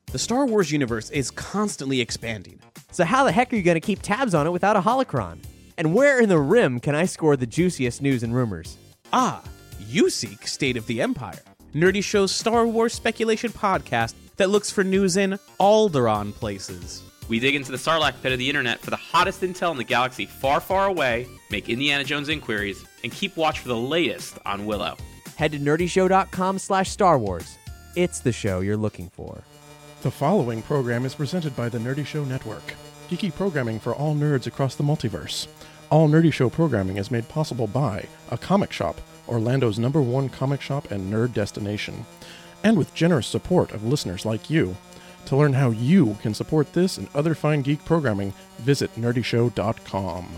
The Star Wars universe is constantly expanding. So how the heck are you going to keep tabs on it without a holocron? And where in the rim can I score the juiciest news and rumors? Ah, you seek State of the Empire, Nerdy Show's Star Wars speculation podcast that looks for news in Alderaan places. We dig into the Sarlacc pit of the internet for the hottest intel in the galaxy far, far away, make Indiana Jones inquiries, and keep watch for the latest on Willow. Head to nerdyshow.com/Star Wars. It's the show you're looking for. The following program is presented by the Nerdy Show Network, geeky programming for all nerds across the multiverse. All Nerdy Show programming is made possible by A Comic Shop, Orlando's #1 comic shop and nerd destination, and with generous support of listeners like you. To learn how you can support this and other fine geek programming, visit nerdyshow.com.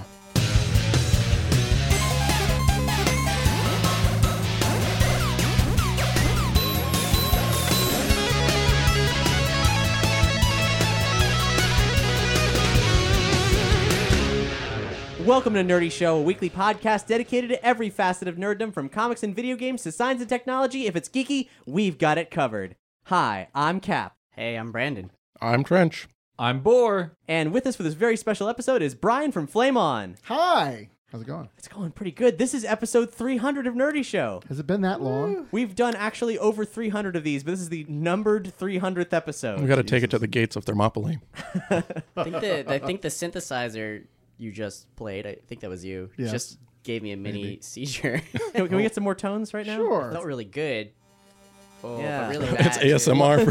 Welcome to Nerdy Show, a weekly podcast dedicated to every facet of nerddom, from comics and video games to science and technology. If it's geeky, we've got it covered. Hi, I'm Cap. Hey, I'm Brandon. I'm Trench. I'm Boar. And with us for this very special episode is Brian from Flame On. Hi! How's it going? It's going pretty good. This is episode 300 of Nerdy Show. Has it been that long? We've done actually over 300 of these, but this is the numbered 300th episode. We've got to take it to the gates of Thermopylae. I think the synthesizer you just played, I think that was you, Yes. just gave me a mini seizure. Can we get some more tones right now? Sure. Felt really good. Oh, Yeah. but really bad. It's ASMR.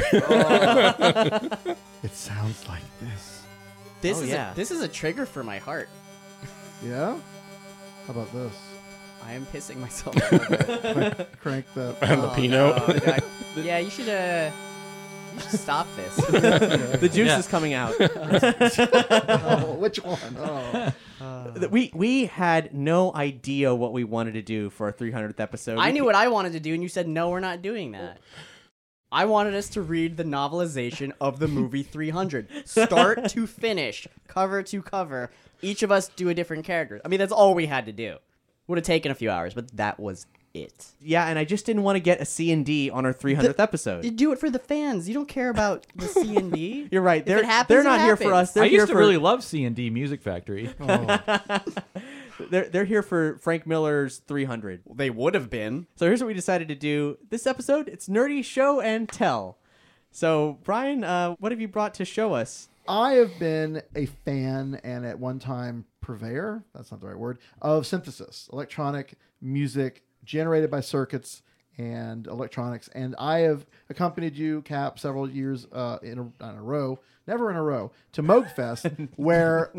It sounds like this. This Oh, is yeah. this is a trigger for my heart. Yeah? How about this? I am pissing myself. A little bit. Crank the... And the Pinot. no. Yeah, you should stop this. The juice Yeah. is coming out. Oh, which one? Oh. We had no idea what we wanted to do for our 300th episode. I knew what I wanted to do, and you said, no, we're not doing that. I wanted us to read the novelization of the movie 300. Start to finish, cover to cover. Each of us do a different character. I mean, that's all we had to do. Would have taken a few hours, but that was it. Yeah, and I just didn't want to get a C&D on our 300th episode. You do it for the fans. You don't care about the C&D. You're right. If it happens, they're it not here for happens. us. They're I here used to for really love C&D Music Factory. they're here for Frank Miller's 300. They would have been. So here's what we decided to do this episode. It's Nerdy Show and Tell. So Brian, what have you brought to show us? I have been a fan and at one time purveyor, that's not the right word, of synthesis, electronic music generated by circuits and electronics. And I have accompanied you, Cap, several years not in a row, never in a row, to Moogfest, where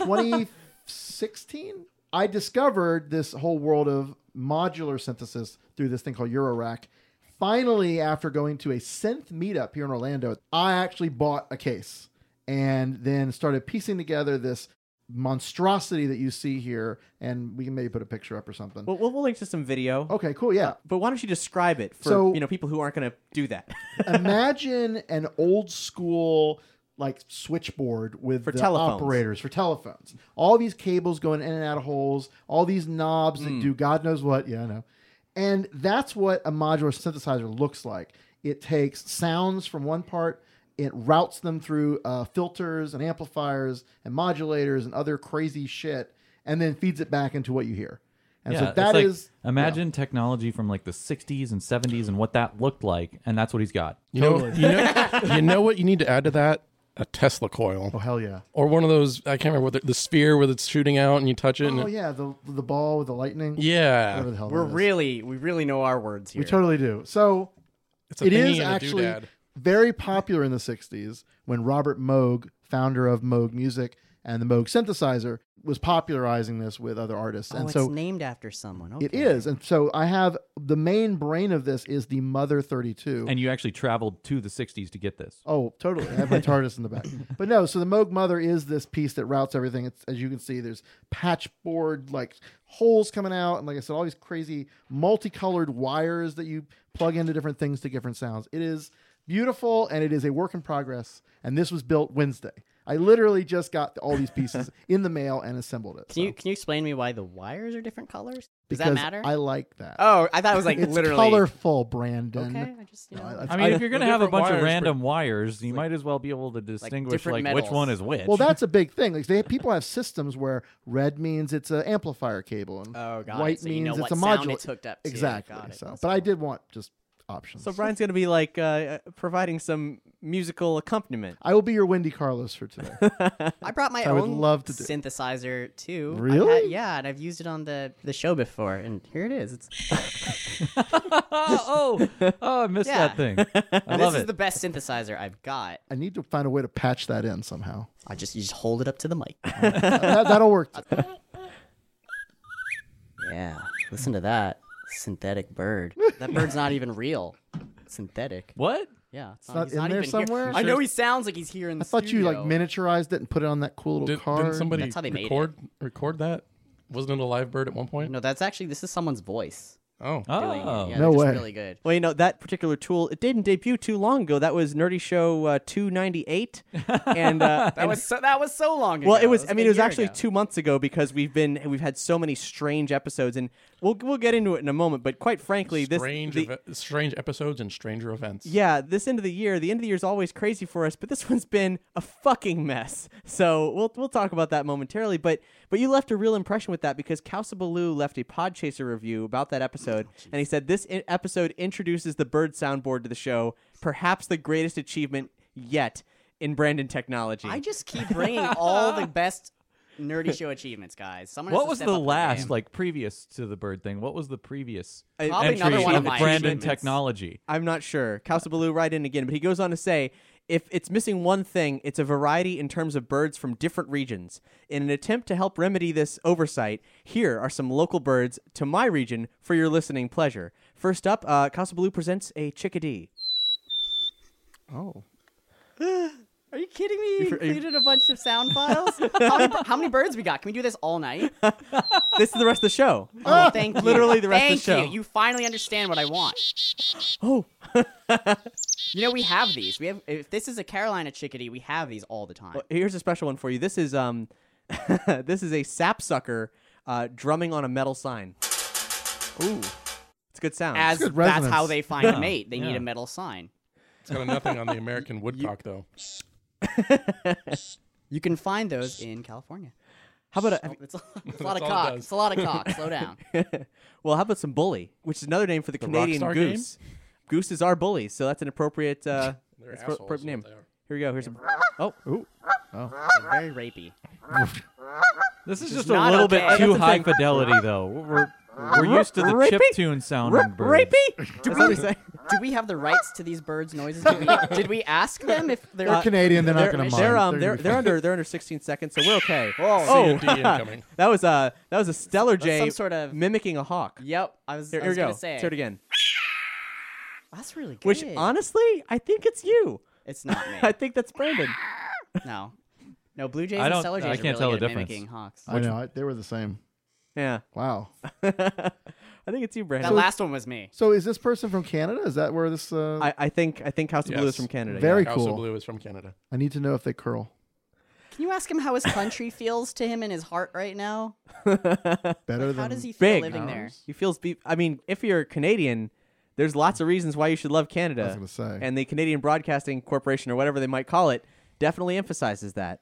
2016, I discovered this whole world of modular synthesis through this thing called Eurorack. Finally, after going to a synth meetup here in Orlando, I actually bought a case and then started piecing together this monstrosity that you see here, and we can maybe put a picture up or something. We'll link to some video. Okay, cool, yeah. But why don't you describe it for So- people who aren't going to do that? Imagine an old school like switchboard with For the telephones. operators for telephones. All these cables going in and out of holes, all these knobs that do God knows what. Yeah, I know. And that's what a modular synthesizer looks like. It takes sounds from one part, it routes them through filters and amplifiers and modulators and other crazy shit, and then feeds it back into what you hear. And so that is imagine technology from like the 60s and 70s and what that looked like, and that's what he's got. You know what you need to add to that? A Tesla coil. Oh, hell yeah. Or one of those, I can't remember what the sphere where it's shooting out and you touch it. Oh, and yeah, the ball with the lightning. Yeah. Whatever the hell We that is. really know our words here. We totally do. So It's a it thingy is and a actually doodad. very popular in the 60s when Robert Moog, founder of Moog Music and the Moog synthesizer, was popularizing this with other artists. Oh, and it's so named after someone. Okay. it is. And so I have the main brain of this is the Mother 32. And you actually traveled to the 60s to get this. Oh, totally. I have my TARDIS in the back. But no, so the Moog Mother is this piece that routes everything. It's, as you can see, there's patchboard like holes coming out. And like I said, all these crazy multicolored wires that you plug into different things to different sounds. It is beautiful and it is a work in progress. And this was built Wednesday. I literally just got all these pieces in the mail and assembled it. Can you explain to me why the wires are different colors? Does because that matter? I like that. Oh, I thought it was like It's literally colorful, Brandon. Okay, I just I mean, if you're going to have a different bunch of wires random wires, you might as well be able to distinguish different which metals. one is which. Well, that's a big thing. Like people have systems where red means it's an amplifier cable, and Oh, got white it. So means you know it's what a sound module. it's hooked up to. Exactly. Got it. So, That's but I cool. did want just options. So Brian's going to be like providing some musical accompaniment. I will be your Wendy Carlos for today. I brought my I would own love to do- synthesizer too. Really? Yeah, and I've used it on the show before, and here it is. It's I missed Yeah. that thing. I love this is it. the best synthesizer I've got. I need to find a way to patch that in somehow. You just hold it up to the mic. That'll work. Yeah, listen to that synthetic bird. That bird's not even real. Synthetic. What? Yeah, it's not he's in not there even somewhere? Here. I know he sounds like he's here in the I thought you like studio. miniaturized it and put it on that cool little card. Didn't somebody That's how they made record that? Wasn't it a live bird at one point? No, this is someone's voice. Oh. Doing it. Oh. Yeah, No they're just way. really good. Well, that particular tool, it didn't debut too long ago. That was Nerdy Show 298, and That was so long ago. well, it was. It's I mean, a it was year actually ago. 2 months ago because we've had so many strange episodes, and we'll get into it in a moment. But quite frankly, Strange episodes and stranger events. the end of the year is always crazy for us, but this one's been a fucking mess. So we'll talk about that momentarily. But you left a real impression with that because Kausabaloo left a Podchaser review about that episode, and he said this episode introduces the bird soundboard to the show, perhaps the greatest achievement yet in Brandon technology. I just keep bringing all the best nerdy show achievements, guys. Someone has What to was step the up their last, game. like previous to the bird thing? What was the previous Probably entry another one of of my Brandon achievements. Technology? I'm not sure. Kausabaloo right in again, but he goes on to say, if it's missing one thing, it's a variety in terms of birds from different regions. In an attempt to help remedy this oversight, here are some local birds to my region for your listening pleasure. First up, Kausabaloo presents a chickadee. Oh. Are you kidding me? You for- are you- included a bunch of sound files? How many birds we got? Can we do this all night? This is the rest of the show. Oh, thank you. Literally the rest of the Thank show. you. You finally understand what I want. Oh. You know, we have these. If this is a Carolina chickadee, we have these all the time. Well, here's a special one for you. This is this is a sapsucker drumming on a metal sign. Ooh. It's a good sound. As good that's resonance. how they find Yeah. a mate. They need Yeah. a metal sign. It's got nothing on the American woodcock, though. You can find those in California. How about It's a lot of all it cock. does. It's a lot of cock. Slow down. well, how about some bully, which is another name for the Canadian Rockstar goose. Gooses are bullies, so that's an appropriate They're that's assholes, appropriate is name. what they are. Here we go. Here's a oh. Very rapey. This is just not a little okay. bit too That's the high thing. fidelity, though. We're used to the Rapey? chiptune sounding birds. Rapey? That's what we say. Do we have the rights to these birds' noises? Did we ask them if they're? They're Canadian. They're not going to mind. They're under 16 seconds, so we're okay. Whoa. C&D incoming. that was a stellar That's jay some sort of- mimicking a hawk. Yep. I was Here we go. gonna say. Let's hear it again. That's really good. Which honestly, I think it's you. it's not me. I think that's Brandon. No. No, Blue Jays I and don't- Stellar Jays I are can't really tell good the at difference. mimicking hawks. I know. They were the same. Yeah. Wow. I think it's you, Brandon. That last one was me. So is this person from Canada? Is that where this? I think House of Blue is Yes. from Canada. Very House cool. of Blue is from Canada. I need to know if they curl. Can you ask him how his country feels to him in his heart right now? Better How than does he feel Big. living there? He feels. I mean, if you're Canadian, there's lots of reasons why you should love I Canada. was going to say. And the Canadian Broadcasting Corporation, or whatever they might call it, definitely emphasizes that.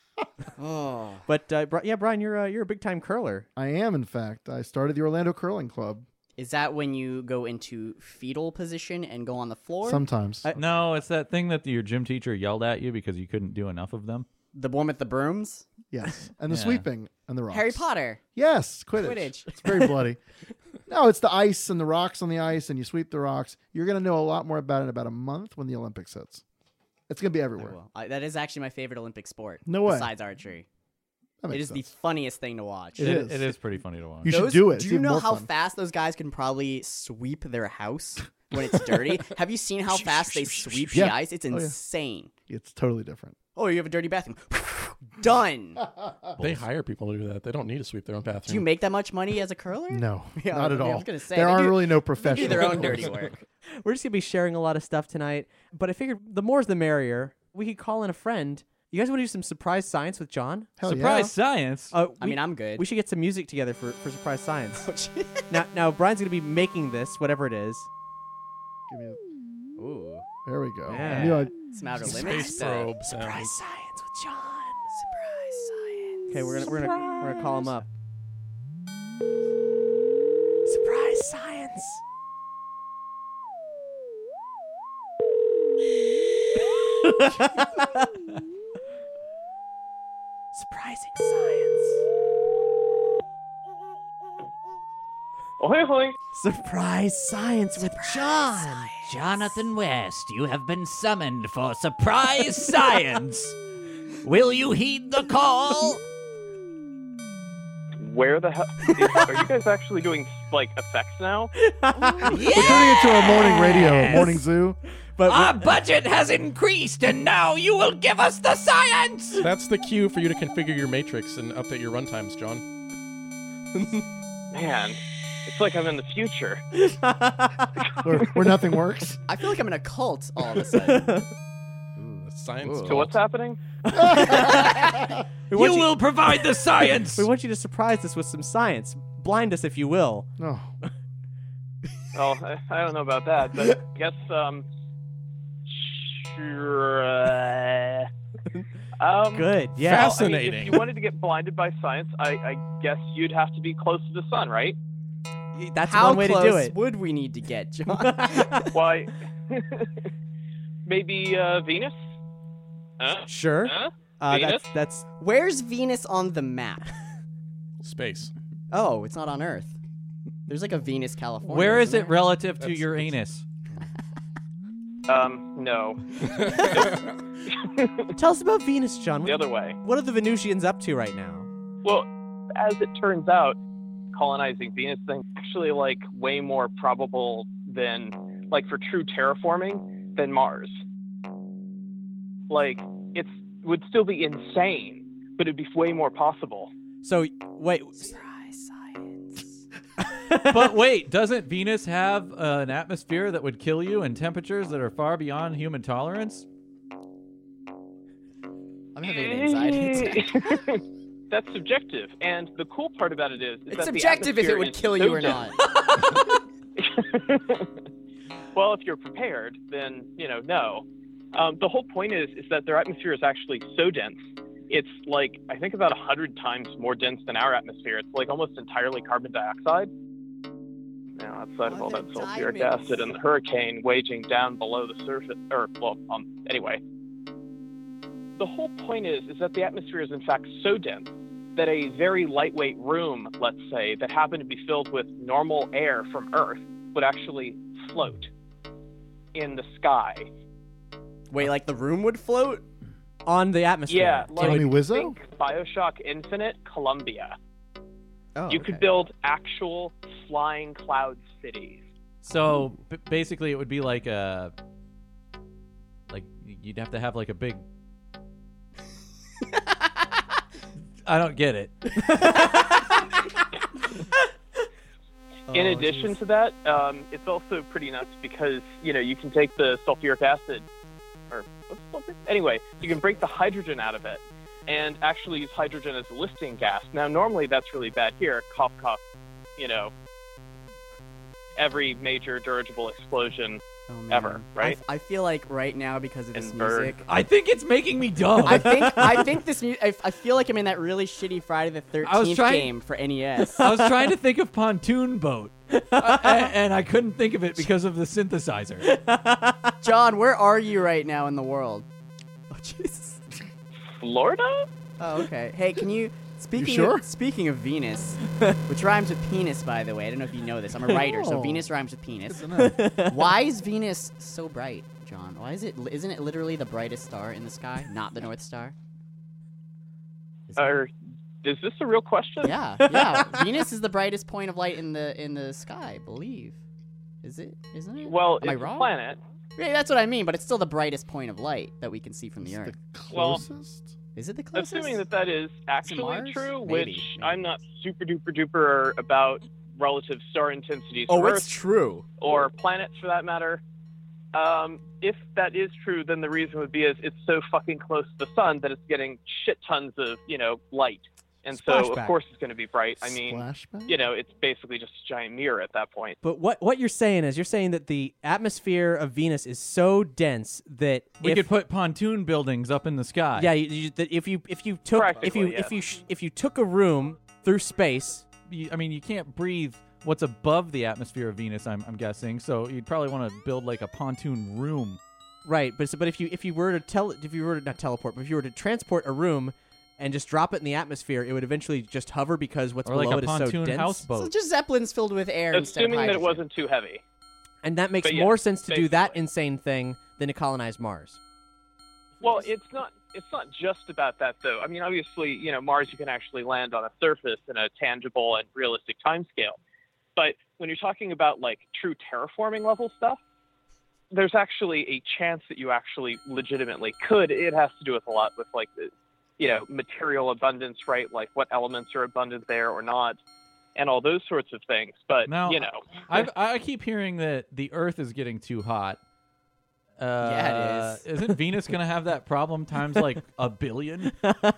Oh. But yeah, Brian, you're a big time curler. I am, in fact. I started the Orlando Curling Club. Is that when you go into fetal position and go on the floor? Sometimes. No, it's that thing that your gym teacher yelled at you because you couldn't do enough of them. The one with the brooms? Yes. And the Yeah. sweeping and the rocks. Harry Potter. Yes. Quidditch. Quidditch. It's very bloody. No, it's the ice and the rocks on the ice, and you sweep the rocks. You're going to know a lot more about it in about a month when the Olympics hits. It's going to be everywhere. Well, that is actually my favorite Olympic sport. No way. Besides archery. That It makes is the sense. funniest thing to watch. It is. It is pretty funny to watch. You should do it. It's Do you even know more how fun. fast those guys can probably sweep their house when it's dirty? Have you seen how fast they sweep Yeah. the ice? It's yeah. insane. It's totally different. Oh, you have a dirty bathroom. Done. They hire people to do that. They don't need to sweep their own bathroom. Do you make that much money as a curler? No, Yeah, not at I all. was gonna say, there they aren't do- really no They do professionals. their own dirty work. We're just gonna be sharing a lot of stuff tonight, but I figured the more is the merrier. We could call in a friend You guys want to do some surprise science with John? Hell Surprise science. I mean, I'm good. We should get some music together for surprise science. Now Brian's gonna be making this, whatever it is. Yeah. Give me Ooh, there we go. Yeah. I knew I'd- some outer limits. Space probe sounds. Surprise science with John. Surprise science. Okay, we're gonna call him up. Surprise science. Surprising science. Ahoy, ahoy. Surprise science with John. Jonathan West, you have been summoned for surprise science. Will you heed the call? Where the hell? Are you guys actually doing, like, effects now? We're turning it to a morning radio, a morning zoo. But Our budget has increased, and now you will give us the science. That's the cue for you to configure your matrix and update your runtimes, John. Man, it's like I'm in the future. Where nothing works. I feel like I'm in a cult all of a sudden. Science. So what's happening? You will provide the science. we want you to surprise us with some science. Blind us if you will. Oh. Well, I don't know about that, but I guess, sure. Good. Yeah. Well, I mean, Fascinating. if you wanted to get blinded by science, I guess you'd have to be close to the sun, right? That's How one way close to do it. would we need to get, John? Why? Maybe Venus? Huh? Sure. Huh? Venus? That's Where's Venus on the map? Space. Oh, it's not on Earth. There's like a Venus, California. Where is isn't it there? relative to That's- Uranus? No. Tell us about Venus, John. The other way. What are the Venusians up to right now? Well, as it turns out, colonizing Venus is actually like way more probable than, like, for true terraforming than Mars. Like, it would still be insane, but it'd be way more possible. So wait, Surprise science. But wait, doesn't Venus have an atmosphere that would kill you and temperatures that are far beyond human tolerance? I'm having anxiety attack. That's subjective, and the cool part about it is It's that subjective the if it would atmosphere kill is you so or not. Well, if you're prepared, then, no. The whole point is that their atmosphere is actually so dense. It's like, I think about 100 times more dense than our atmosphere. It's like almost entirely carbon dioxide. Now, outside of all that sulfuric acid and the hurricane waging down below the surface, anyway. The whole point is that the atmosphere is in fact so dense that a very lightweight room, let's say, that happened to be filled with normal air from Earth would actually float in the sky. Wait, like the room would float? on the atmosphere. Yeah, Tell me, like Wizzo? think Bioshock Infinite, Columbia. Oh, You could build actual flying cloud cities. So basically, it would be like you'd have to have like a big. I don't get it. In addition to that, it's also pretty nuts because, you can take the sulfuric acid, or what's sulfuric? Anyway, you can break the hydrogen out of it and actually use hydrogen as a lifting gas. Now, normally that's really bad here. Cough, cough, every major dirigible explosion ever, right? I feel like right now, because of this And bird. music, I think it's making me dumb. I think this music. I feel like I'm in that really shitty Friday the 13th game for NES. I was trying to think of pontoon boat, and I couldn't think of it because of the synthesizer. John, where are you right now in the world? Oh, Jesus. Florida? Oh, okay. Hey, can you... Speaking of Venus, which rhymes with penis, by the way. I don't know if you know this. I'm a writer, so Oh. Venus rhymes with penis. Why is Venus so bright, John? Why is it? Isn't it literally the brightest star in the sky, not the North Star? Is this a real question? Yeah. Venus is the brightest point of light in the sky. I believe. Isn't it? Well, Am I it's a wrong? planet. Yeah, that's what I mean. But it's still the brightest point of light that we can see from the Earth. Well, Closest? Is it the closest? assuming that is actually Mars? true, Maybe, which maybe. I'm not super duper duper about relative star intensities Oh, from it's Earth true. or planets for that matter. If that is true, then the reason would be is it's so fucking close to the sun that it's getting shit tons of, light. And so, Splashback. of course, it's going to be bright. I mean, Splashback? it's basically just a giant mirror at that point. But what you're saying is that the atmosphere of Venus is so dense that We could put pontoon buildings up in the sky. yeah, that if you took Practically, if you took a room through space, You can't breathe what's above the atmosphere of Venus, I'm guessing. So you'd probably want to build like a pontoon room. right? But if you were to not teleport, but if you were to transport a room and just drop it in the atmosphere, it would eventually just hover because what's Or below like a it is so pontoon dense. houseboat. So just zeppelins filled with air instead of Assuming that it hydrogen. wasn't too heavy. And that makes But yeah, more sense to do that basically. insane thing than to colonize Mars. Well, it's not just about that, though. I mean, obviously, Mars, you can actually land on a surface in a tangible and realistic timescale. But when you're talking about, like, true terraforming level stuff, there's actually a chance that you actually legitimately could. It has to do with a lot with, like, the, material abundance, right? Like, what elements are abundant there or not, and all those sorts of things. But, Now, I keep hearing that the Earth is getting too hot. Yeah, it is. Isn't Venus going to have that problem times like a billion?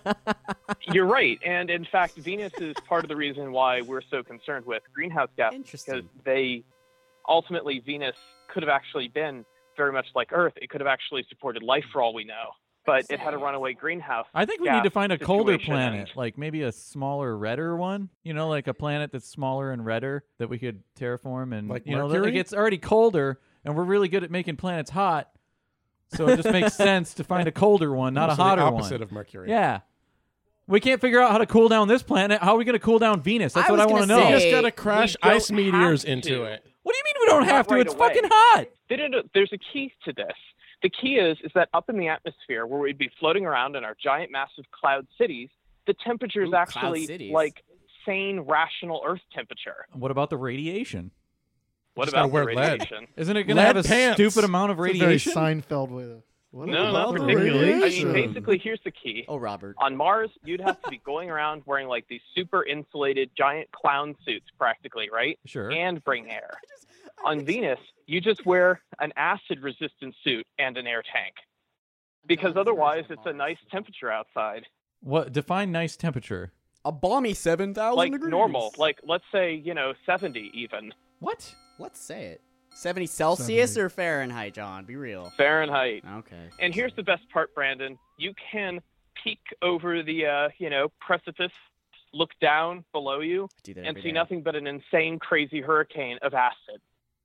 You're right. And in fact, Venus is part of the reason why we're so concerned with greenhouse gases. Interesting. Because ultimately, Venus could have actually been very much like Earth. It could have actually supported life for all we know. But it had a runaway greenhouse. I think we gas need to find a colder situation, planet, and- like maybe a smaller, redder one. Like a planet that's smaller and redder that we could terraform. And Like like Mercury? it's already colder, and we're really good at making planets hot. So it just makes sense to find a colder one, not a So hotter the one. opposite of Mercury. Yeah. We can't figure out how to cool down this planet. How are we going to cool down Venus? That's I what I was want to gonna know. You say- just gotta crash we don't ice meteors have into to. it. What do you mean we don't have to? Not It's right fucking away. hot. There's a key to this. The key is that up in the atmosphere, where we'd be floating around in our giant, massive cloud cities, the temperature is Ooh, cloud actually cities. like sane, rational Earth temperature. What about the radiation? What Just about gotta the wear lead. radiation? Isn't it going to Lead have a pants. stupid amount of It's a very radiation? Seinfeld way to. What No, about not the particularly. I radiation? mean, basically, here's the key. Oh, Robert. On Mars, you'd have to be going around wearing like these super insulated giant clown suits, practically, right? Sure. And bring air. On Venus, you just wear an acid-resistant suit and an air tank, because otherwise, it's a nice temperature outside, What define nice temperature? A balmy 7,000 like degrees. normal, like let's say 70 even What? Let's say it. 70 Celsius or Fahrenheit, John? Be real. Fahrenheit. Okay. And here's the best part, Brandon. You can peek over the precipice, look down below you, Do that and every see day. nothing but an insane, crazy hurricane of acid.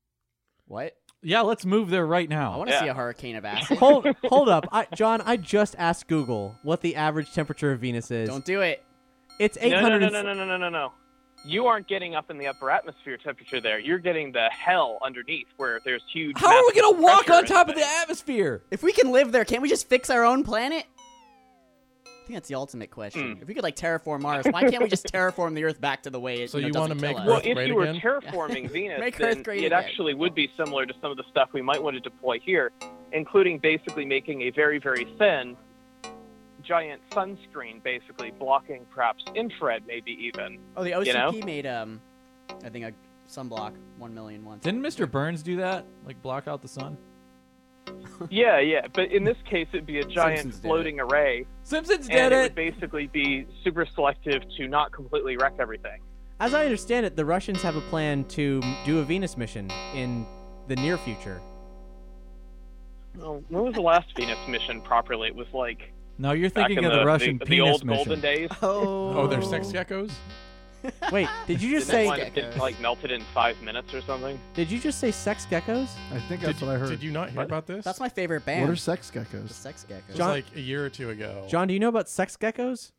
What? Yeah, let's move there right I now. want to Yeah. see a hurricane of acid. Hold up, John. I just asked Google what the average temperature of Venus is. Don't do it. It's No, 800. no. You aren't getting up in the upper atmosphere temperature there. You're getting the hell underneath where there's huge. How are we massive going to walk pressure on top of and the atmosphere? If we can live there, can't we just fix our own planet? I think that's the ultimate question. If we could terraform Mars, why can't we just terraform the Earth back to the way it So you you doesn't wanna make kill us? Well, Earth if great you were again? terraforming Venus, Make then Earth great it again. actually would be similar to some of the stuff we might want to deploy here, including basically making a very, very thin, giant sunscreen, basically blocking perhaps infrared, maybe even. Oh, the you know? OCP made I think a sunblock 1 million once. Didn't Mr. Burns do that? Like block out the sun? Yeah, but in this case, it'd be a giant Simpsons did floating array, Simpsons and did it would it. basically be super selective to not completely wreck everything. As I understand it, the Russians have a plan to do a Venus mission in the near future. Well, when was the last Venus mission properly? It was like No, you're back thinking in of the Russian the penis old mission. golden days. Oh, they're sex geckos? Wait, did you just Didn't say? it wind up getting, melted in 5 minutes or something? Did you just say sex geckos? I think that's what I heard. Did you not hear about this? That's my favorite band. What are sex the geckos? Sex It Geckos. was John- like a year or two ago. John, do you know about sex geckos?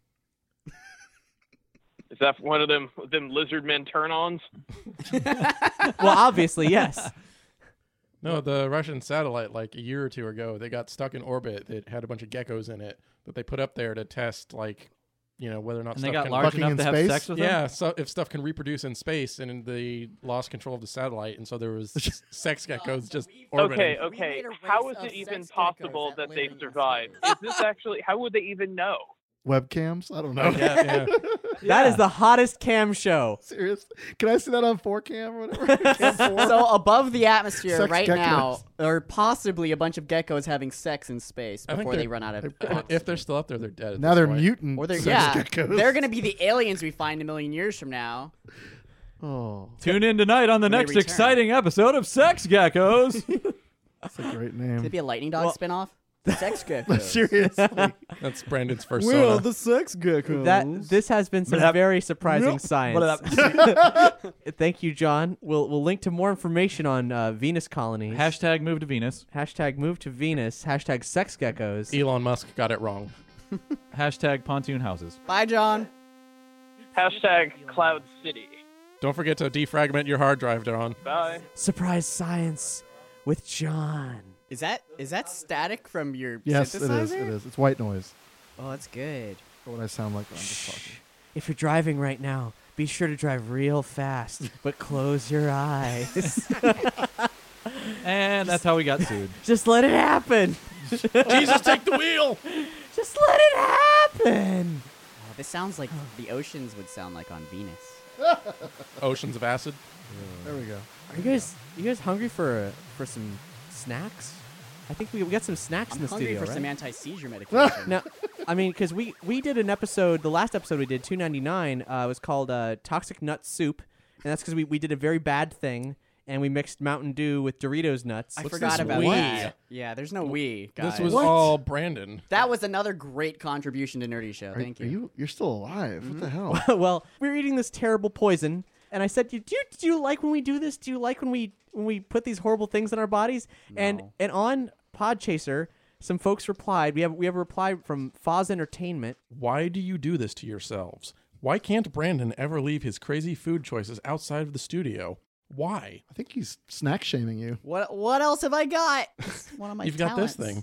Is that one of them lizard men turn-ons? Well, obviously, yes. No, the Russian satellite, like a year or two ago, they got stuck in orbit that had a bunch of geckos in it that they put up there to test, whether or not And stuff they got can large Fucking enough in to have space? sex with them? Yeah, so if stuff can reproduce in space, and they lost control of the satellite, and so there was sex geckos just orbiting. Okay. made a race How is of it even sex geckos possible that that live they in survived? Is this actually? How would they even know? webcams. I don't know. Yeah. That is the hottest cam show. Serious? Can I see that on 4cam or whatever? Cam 4? So above the atmosphere Sex right geckos. now are possibly a bunch of geckos having sex in space I think before they they're- run out of If they're still up there, they're dead. at Now this they're point. mutant. or they're sex yeah, geckos. they're gonna be the aliens we find a million years from now. Oh, Tune in tonight on the When they next return. exciting episode of Sex Geckos. that's a great Could name. it be a lightning dog spinoff? Sex geckos. Seriously. That's Brandon's first soda. sex geckos. This has been some very surprising science. Thank you, John. We'll link to more information on Venus colonies. Hashtag move to Venus. Hashtag move to Venus. Hashtag sex geckos. Elon Musk got it wrong. Hashtag pontoon houses. Bye, John. Hashtag Cloud City. Don't forget to defragment your hard drive, Dawn. Bye. Surprise science with John. Is that static from your Yes, it synthesizer? is. It is. It's white noise. Oh, that's good. For what I sound like when I'm just talking. If you're driving right now, be sure to drive real fast, but close your eyes. And that's how we got sued. Just let it happen. Jesus, take the wheel! Just let it happen. Oh, this sounds like the oceans would sound like on Venus. Oceans of acid. There we go. Are you guys hungry for some snacks? I think we got some snacks in I'm the hungry studio, for right? some anti-seizure medication. Now, I mean, because we did an episode, the last episode we did, 299, was called Toxic Nut Soup, and that's because we did a very bad thing, and we mixed Mountain Dew with Doritos nuts. I What's forgot this about we? that. Yeah, there's no we, guys. This was all Brandon. That was another great contribution to Nerdy Show. Are, Thank are you. you're still alive. What the hell? Well, we were eating this terrible poison, and I said, do you like when we do this? Do you like when we put these horrible things in our bodies? No. And on Podchaser, some folks replied. We have a reply from Foz Entertainment. Why do you do this to yourselves? Why can't Brandon ever leave his crazy food choices outside of the studio? Why? I think he's snack shaming you. What else have I got? It's one of my You've got this talents. thing.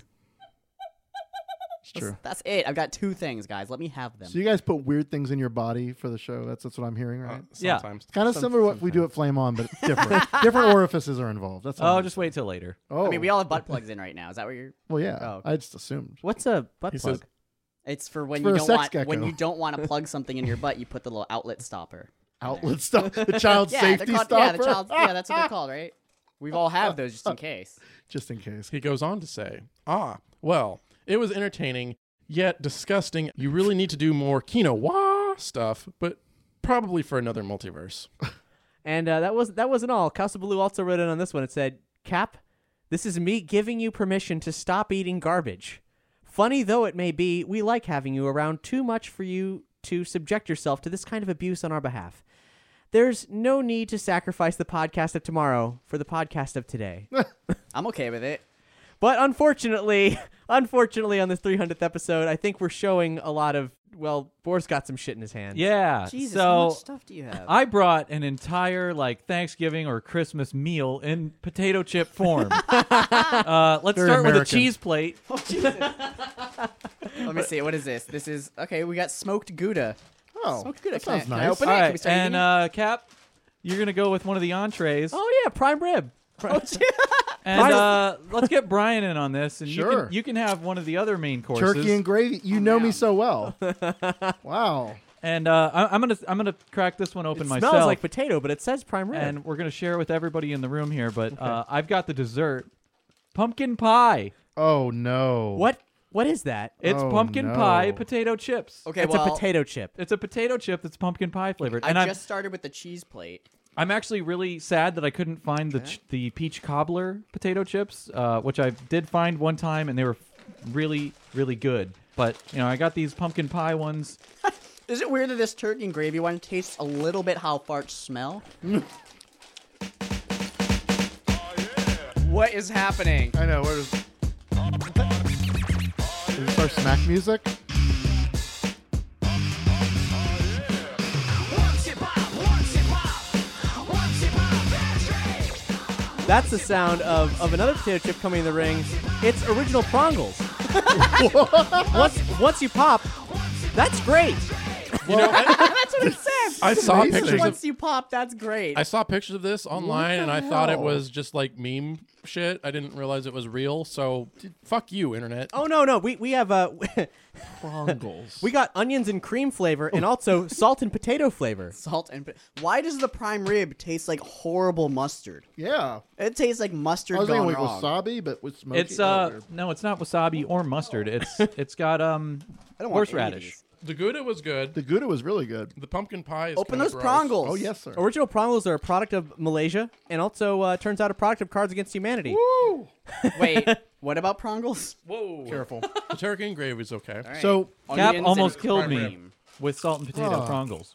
It's true. That's it. I've got 2 things, guys. Let me have them. So you guys put weird things in your body for the show. That's what I'm hearing, right? Yeah. Sometimes. Kind of similar to what we do at Flame On, but it's different. Different orifices are involved. That's all. Oh, just wait till later. Oh, I mean, we all have butt plugs in right now. Is that what you're? well, yeah. Oh. I just assumed. What's a butt He plug? says- It's for when For you a don't sex want gecko. when you don't want to plug something in your butt. You put the little outlet stopper. Outlet stuff. The child Yeah, safety they're called, stopper. yeah, the child. Yeah, that's what they're called, right? We've all have those just in case. Just in case. He goes on to say, well, it was entertaining, yet disgusting. You really need to do more quinoa stuff, but probably for another multiverse. And that wasn't all. Casabaloo also wrote in on this one. It said, Cap, this is me giving you permission to stop eating garbage. Funny though it may be, we like having you around too much for you to subject yourself to this kind of abuse on our behalf. There's no need to sacrifice the podcast of tomorrow for the podcast of today. I'm okay with it. But unfortunately on this 300th episode, I think we're showing a lot of, well, Boar's got some shit in his hands. Yeah. Jesus, how so much stuff do you have? I brought an entire Thanksgiving or Christmas meal in potato chip form. Let's start with a American. cheese plate. Let me see. What is this? This is okay. We got smoked Gouda. Oh, Smoked Gouda. that sounds Can I nice. open All it? Can we right, start eating it? and Cap, you're gonna go with one of the entrees. Oh, yeah, prime rib. And let's get Brian in on this, and Sure. you can have one of the other main courses. Turkey and gravy. You know me so well. Wow. And I'm gonna crack this one open It myself. smells like potato, but it says prime rib. and we're gonna share it with everybody in the room here. But I've got the dessert, pumpkin pie. Oh no. What is that? It's Oh, pumpkin no. pie potato chips. Okay, It's well, a potato chip. It's a potato chip that's pumpkin pie flavored. I And just started with the cheese plate. I'm actually really sad that I couldn't find the peach cobbler potato chips, which I did find one time, and they were really, really good. But I got these pumpkin pie ones. Is it weird that this turkey and gravy one tastes a little bit how farts smell? What is happening? I know. Is this our snack music? That's the sound of another potato chip coming in the ring. It's original Prongles. once you pop, that's great. Well, That's what it says. I saw amazing. pictures Once of you pop, that's great. I saw pictures of this online, and I thought it hell? was just like meme shit. I didn't realize it was real. So fuck you, internet. Oh no, we have Prongles. we got onions and cream flavor and also salt and potato flavor. Salt and why does the prime rib taste like horrible mustard? Yeah. It tastes like mustard I was gone thinking wrong. wasabi, but with smoky. It's oh, weird. no, it's not wasabi or mustard. It's got I don't want any of horseradish. these. The Gouda was good. The Gouda was really good. The pumpkin pie is Open kinda those gross. prongles. Oh, yes, sir. Original Prongles are a product of Malaysia and also turns out a product of Cards Against Humanity. Woo! Wait, what about prongles? Whoa! Careful. The turkey and gravy is okay. All right. So, Cap Onions almost and killed me cream. with salt and potato Oh. prongles.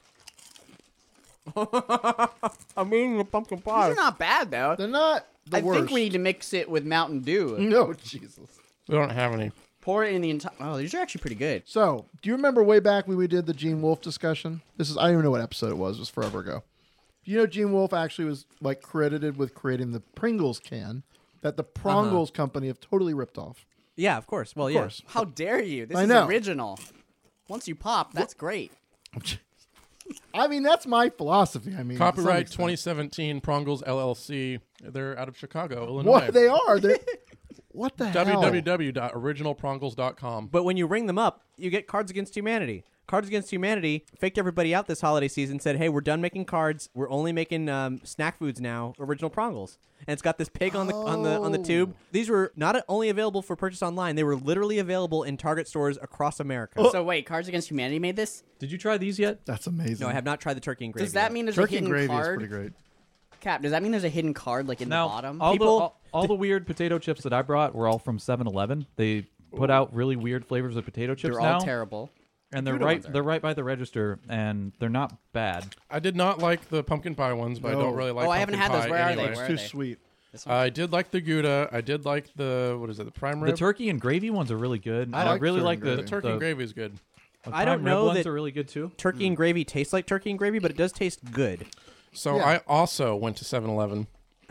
I'm eating a pumpkin These pie. are not bad though. they're not the I worst. think we need to mix it with Mountain Dew. No, Jesus. We don't have any. Pour it in the entire. Oh, these are actually pretty good. So, do you remember way back when we did the Gene Wolfe discussion? I don't even know what episode it was. It was forever ago. You know, Gene Wolfe actually was like credited with creating the Pringles can that the Prongles company have totally ripped off. Yeah, of course. Well, Of yeah. course. How dare you? This I is know. original. Once you pop, that's great. I mean, that's my philosophy. I mean, to some Copyright extent. 2017 Prongles LLC. They're out of Chicago, Illinois. What they are? What the hell? www.originalprongles.com. But when you ring them up, you get Cards Against Humanity. Cards Against Humanity faked everybody out this holiday season, said, hey, we're done making cards. We're only making snack foods now, Original Prongles. And it's got this pig on the tube. These were not only available for purchase online, they were literally available in Target stores across America. So wait, Cards Against Humanity made this? Did you try these yet? That's amazing. No, I have not tried the turkey and gravy. Does that yet. mean there's Turkey a and hidden gravy is card? pretty great. Cap, does that mean there's a hidden card like in Now, the bottom? all the weird potato chips that I brought were all from 7-Eleven. They put out really weird flavors of potato chips They're now, all terrible. and they're Gouda right ones are. they're right by the register, and they're not bad. I did not like the pumpkin pie ones, but I No. don't really like Oh, I haven't pumpkin had those. pie Where are they? anyway. Where It's are too they? sweet. This one? I did like the Gouda. I did like the, what is it, the prime rib? The turkey and gravy ones are really good. I I like really turkey like and the gravy. The turkey and gravy is good. the I don't prime rib know ones that- are really good too. Turkey and gravy tastes like turkey and gravy, but it does taste good. So Yeah. I also went to 7-Eleven,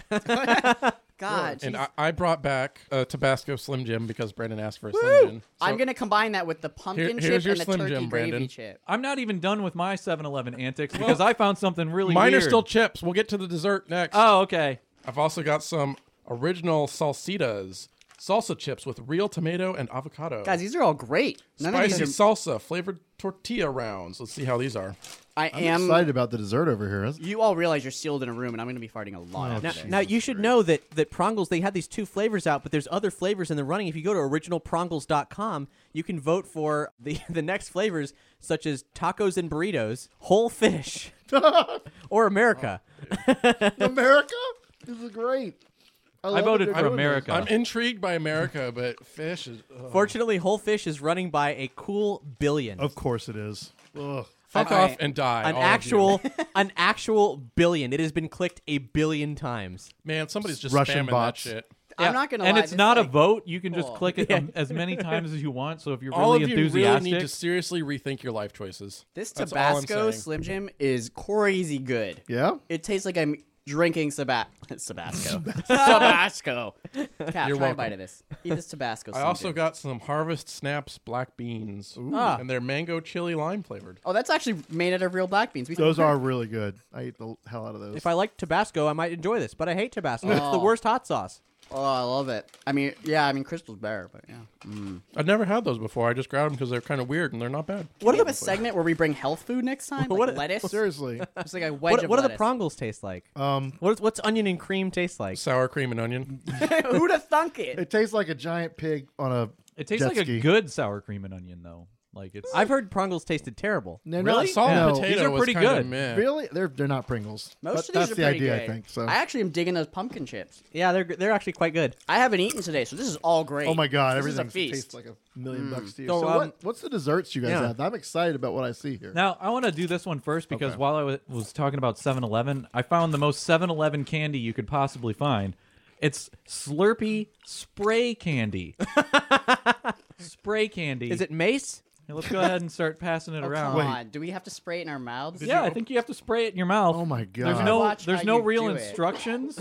God, and jeez. I brought back a Tabasco Slim Jim because Brandon asked for a Slim Jim. I'm gonna combine that with the pumpkin here's chip your and the Slim turkey Jim, gravy Brandon. chip. I'm not even done with my 7-Eleven antics because I found something really Mine weird. are still chips. We'll get to the dessert next. Oh, okay. I've also got some original salsitas, salsa chips with real tomato and avocado. Guys, these are all great. None of Spicy these are. salsa flavored tortilla rounds. Let's see how these are. I I'm am. excited about the dessert over here. You all realize you're sealed in a room, and I'm gonna be farting a lot. Oh, after Now, this. now you should know that Prongles, they had these two flavors out, but there's other flavors in the running. If you go to originalprongles.com, you can vote for the next flavors, such as tacos and burritos, whole fish, or America. America? This is great. I love voted that for they're doing America. I'm intrigued by America, but fish is. Fortunately, whole fish is running by a cool billion. this. Of course it is. Ugh. Fuck All off right. and die. An all of you. an actual billion. It has been clicked a billion times. Man, somebody's just Russian spamming bots. that shit. I'm not gonna. and lie, it's this not is a like- vote. You can just Cool. click it as many times as you want. So if you're All really of you really enthusiastic, need to seriously rethink your life choices. This That's all I'm Tabasco saying. Slim Jim is crazy good. Yeah? It tastes like I'm drinking Tabasco. Tabasco. Cap, You're try a welcome. bite of this. Eat this Tabasco. I Slim also Jim. got some Harvest Snaps black beans, Ah. and they're mango chili lime flavored. Oh, that's actually made out of real black beans. Those are really good. I eat the hell out of those. If I like Tabasco, I might enjoy this, but I hate Tabasco. It's the Oh. worst hot sauce. Oh, I love it. I mean, Crystal's better, but yeah. I've never had those before. I just grabbed them because they're kind of weird and they're not bad. What about a segment where we bring health food next time? Like What- lettuce? Seriously. Just like a wedge of What do the lettuce. Prongles taste like? Um, What's onion and cream taste like? Sour cream and onion. Who'd have thunk it? it tastes like a giant pig on a it tastes jet like ski. a good sour cream and onion though. Like it's I've heard Prongles tasted terrible. They're Really? not Salt and no. potato These are was pretty kinda good. meh. Really? They're not Pringles. Most of That's these the are pretty idea, good. I think. So. I actually am digging those pumpkin chips. Yeah, they're actually quite good. I haven't eaten today, so this is all great. Oh my god, This is a everything feast. tastes like a $1,000,000 bucks to you. So, So, what's the desserts you guys yeah. have? I'm excited about what I see here. Now, I want to do this one first because Okay. while I was talking about 7-Eleven, I found the most 7-Eleven candy you could possibly find. It's Slurpee spray candy. Spray candy. Is it mace? Here, let's go ahead and start passing it Oh, around. come on. Do we have to spray it in our mouths? Yeah, I think you have to spray it in your mouth. Oh my god. There's I no, watch there's how no you real do it. instructions.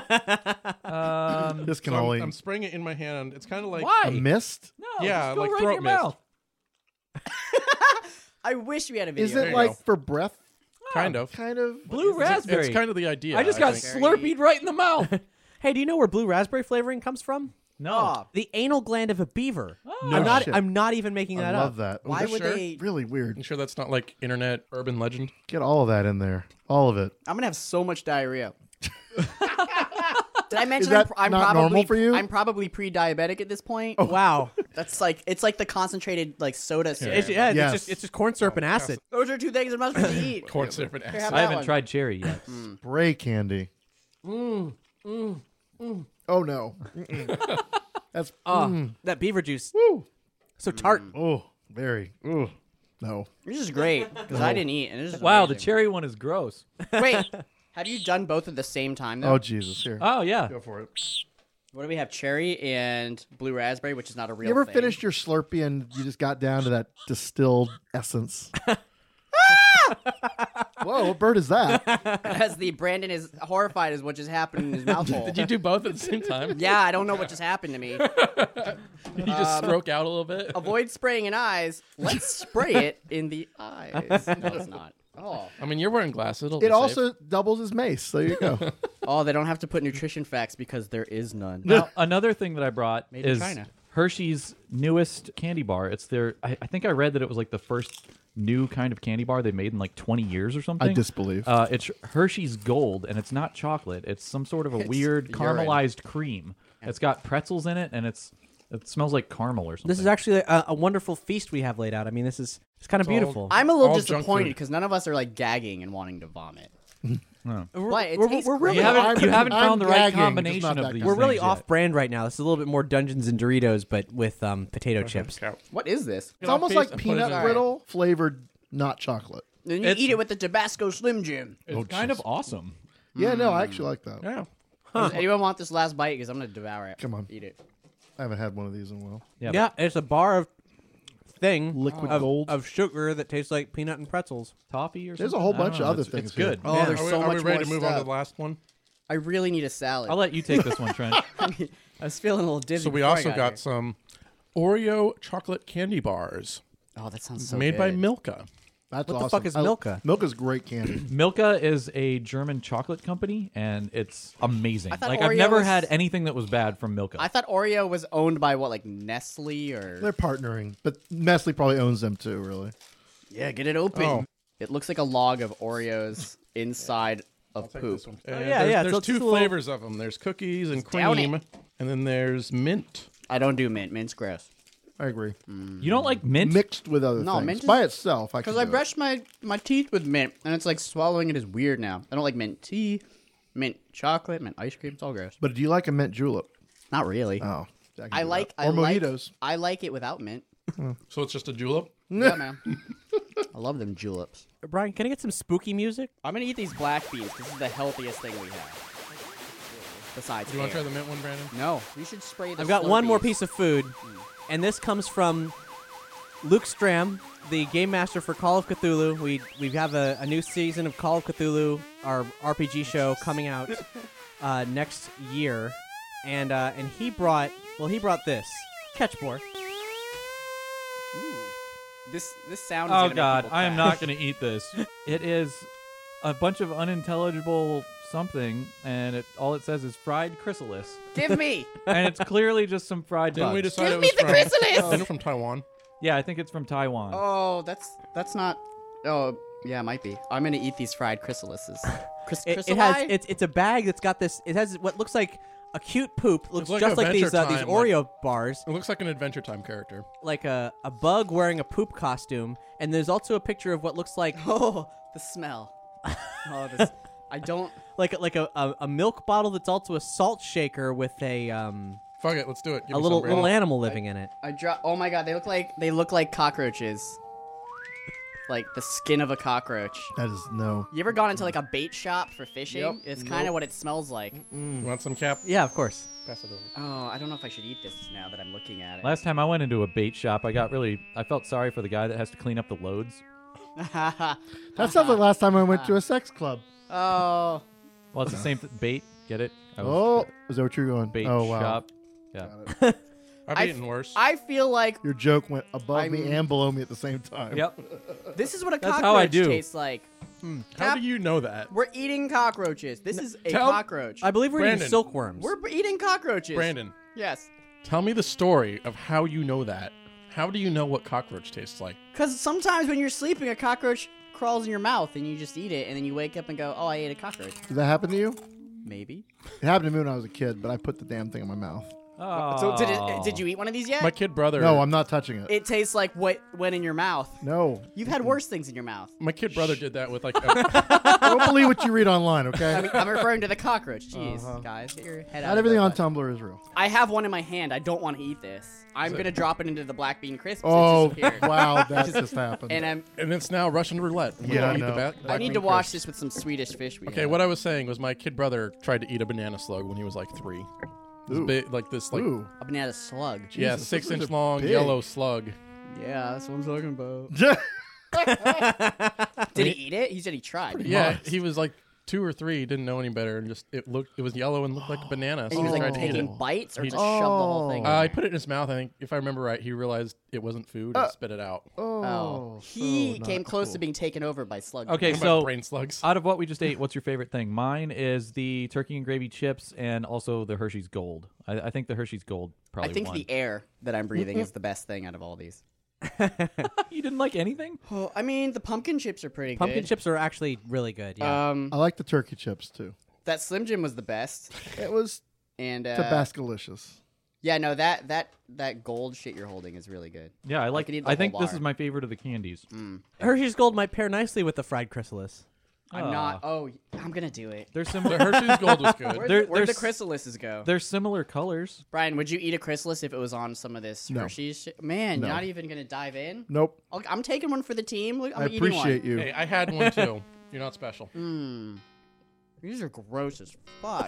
This can So only I'm spraying it in my hand. It's kind of like Why? a mist. No, Yeah, just go like right in throat your mist. mouth. I wish we had a video. Is There it you like go. for breath? Kind of. Kind of. Blue raspberry. It's kind of the idea. I just got think. slurpeed right in the mouth. Hey, do you know where blue raspberry flavoring comes from? No. The anal gland of a beaver. No shit. I'm not even making I that love up. that. Why That's would they? really weird? You sure that's not like internet urban legend? Get all of that in there. All of it. I'm gonna have so much diarrhea. Did I mention that I'm not probably normal for you? I'm probably pre-diabetic at this point. Wow. That's like it's like the concentrated like soda syrup. Yes. It's just corn syrup and acid. Those are two things I'm not supposed to eat. Corn syrup and Here, acid. have I that haven't one. tried cherry yet. Spray candy. Oh no. That's That beaver juice. woo. So tart. Oh, very. Oh, no. This is great because I didn't eat, and this is Wow, the amazing. cherry one is gross. Wait, have you done both at the same time though? Oh Jesus. Here. Oh yeah. Go for it. What do we have? Cherry and blue raspberry, which is not a real. You ever thing. finished your Slurpee and you just got down to that distilled essence? Whoa, what bird is that? Because the Brandon is horrified as what just happened in his mouth hole. Did you do both at the same time? Yeah, I don't know what just happened to me. Did you just stroke out a little bit? Avoid spraying in eyes. Let's spray it in the eyes. No, it's not. Oh. I mean, you're wearing glasses. It'll be It also doubles as mace. There you go. Oh, they don't have to put nutrition facts because there is none. Now, another thing that I brought Made in is China. Hershey's newest candy bar. It's their. I think I read that it was like the first new kind of candy bar they made in like 20 years or something. I disbelieve. It's Hershey's Gold, and it's not chocolate. It's some sort of a weird urine. caramelized cream. It's got pretzels in it, and it smells like caramel or something. This is actually a wonderful feast we have laid out. I mean, it's kind of beautiful. I'm a little All junk disappointed food. because none of us are like gagging and wanting to vomit. We're, But it we're- tastes we're great. really you haven't I'm found the right gagging, combination just not of that these. good. we're really things yet. off brand right now. It's a little bit more Dungeons and Doritos, but with potato chips. What is this? It's almost piece like and put it peanut in- brittle flavored, not chocolate. Then you eat it with the Tabasco Slim Jim. It's kind of awesome. Yeah, no, I actually like that. Yeah. Does anyone want this last bite? Because I'm going to devour it. Come on. Eat it. I haven't had one of these in a while. Yeah, it's a bar of thing Liquid of, gold. of sugar that tastes like peanut and pretzels. Toffee or There's a something? whole I don't bunch know. of other It's things It's here. good. Oh, there's Are we, so are much we ready more to move on to stuff. the last one? I really need a salad. I'll let you take this one, Trent. I was feeling a little dizzy. So we before I also got here. some Oreo chocolate candy bars Oh, that sounds so made good. by Milka. That's What the awesome. fuck is Milka? Milka's great candy. Milka is a German chocolate company, and it's amazing. I thought Like I've Oreo never was- had anything that was bad from Milka. I thought Oreo was owned by what, like Nestle or? They're partnering, but Nestle probably owns them too, really. Yeah, get it open. Oh. It looks like a log of Oreos inside of poop. There's so it's two just a little- flavors of them. There's cookies and down cream, it. and then there's mint. I don't do mint. Mint's gross. I agree. You don't like mint? Mixed with other No, things. mint is- By itself, I Because can I do it. brushed my teeth with mint, and it's like swallowing it is weird now. I don't like mint tea, mint chocolate, mint ice cream. It's all gross. But do you like a mint julep? Not really. Oh. I like Or like, mojitos. I like it without mint. So it's just a julep? Yeah, man. I love them juleps. Brian, can I get some spooky music? I'm gonna eat these black beans. This is the healthiest thing we have. Besides, Do you want to air. try the mint one, Brandon? No, we should spray the I've got one more Slurpees. piece of food, and this comes from Luke Stram, the game master for Call of Cthulhu. We have a new season of Call of Cthulhu, our RPG show, coming out next year, and he brought this Catchboard. This sound. Is Oh gonna make God, people I am crash. not going to eat this. It is a bunch of unintelligible something, and all it says is fried chrysalis, Give me. and it's clearly just some fried Didn't we bugs. decide Give it me was the from, chrysalis! Isn't it from Taiwan? Yeah, I think it's from Taiwan. Oh, that's not. Oh, yeah, it might be. I'm gonna eat these fried chrysalises. It has it's a bag that's got this. It has what looks like a cute poop. Looks like just a like these Adventure Time, Oreo bars, It looks like an Adventure Time character. like a bug wearing a poop costume, and there's also a picture of what looks like Oh, the smell. Oh, this. I don't. like a milk bottle that's also a salt shaker with a Fuck it, let's do it. Give a me little some, Brandon. little animal living in it. I drop. Oh my god, they look like cockroaches. Like the skin of a cockroach. That is no. You ever gone into like a bait shop for fishing? Yep. It's kind of what it smells like. You want some, Cap? Yeah, of course. Pass it over. Oh, I don't know if I should eat this now that I'm looking at it. Last time I went into a bait shop, I felt sorry for the guy that has to clean up the loads. That sounds like last time I went to a sex club. Oh. Well, it's the same bait. Get it? I was Oh, is that what you're going? bait oh, wow. shop. Yeah. I've eaten worse. I feel like Your joke went above I'm- me and below me at the same time. Yep. this is what a That's cockroach how I do. tastes like. How do you know that? We're eating cockroaches. This is a tell- cockroach. I believe we're Brandon. eating silkworms. We're eating cockroaches. Brandon, Yes. tell me the story of how you know that. How do you know what cockroach tastes like? Because sometimes when you're sleeping, a cockroach crawls in your mouth and you just eat it, and then you wake up and go, "Oh, I ate a cockroach." Did that happen to you? Maybe. It happened to me when I was a kid, but I put the damn thing in my mouth. So did you eat one of these yet? My kid brother. No, I'm not touching it. It tastes like what went in your mouth. No. You've had worse things in your mouth. My kid brother did that with like. Don't believe what you read online, okay? I mean, I'm referring to the cockroach. Jeez, guys, get your head out. Not of everything the on butt. Tumblr is real. I have one in my hand. I don't want to eat this. I'm gonna drop it into the black bean crisps. Oh, It disappeared. wow, that just happened. And and it's now Russian roulette. We're Yeah, gonna I eat know. the I black need bean to wash crisps. this with some Swedish fish. We Okay, have. what I was saying was my kid brother tried to eat a banana slug when he was like 3. This Ooh. big, like this, like Ooh. A banana slug. yeah, Jesus, those 6-inch things are long big. yellow slug. Yeah, that's what I'm talking about. Did he eat it? He said he tried. Yeah, Nice. he was like 2 or 3, didn't know any better, and just it was yellow and looked like a banana. And So he was he like tried to eat taking it. bites, or He- just shoved the whole thing. in I there? put it in his mouth. I think if I remember right, he realized it wasn't food and spit it out. Oh, he came close to being taken over by slug. Okay, What about so brain slugs. out of what we just ate, what's your favorite thing? Mine is the turkey and gravy chips and also the Hershey's Gold. I think the Hershey's Gold probably I think won. the air that I'm breathing is the best thing out of all these. You didn't like anything? Oh, I mean, the pumpkin chips are pretty Pumpkin good. chips are actually really good. Yeah. I like the turkey chips, too. That Slim Jim was the best, It was and Tabascolicious. yeah, no, that gold shit you're holding is really good. Yeah, I like. could eat the I think whole this bar. is my favorite of the candies. Hershey's Gold might pair nicely with the fried chrysalis. I'm not. Oh, I'm gonna do it. They're The similar. Hershey's Gold was good. Where'd They're- the they're chrysalises go? They're similar colors. Brian, would you eat a chrysalis if it was on some of this No. Hershey's shit? Man, No. you're not even gonna dive in. Nope. Okay, I'm taking one for the team. Look, I'm I eating appreciate one. you. Hey, I had one too. You're not special. These are gross as fuck.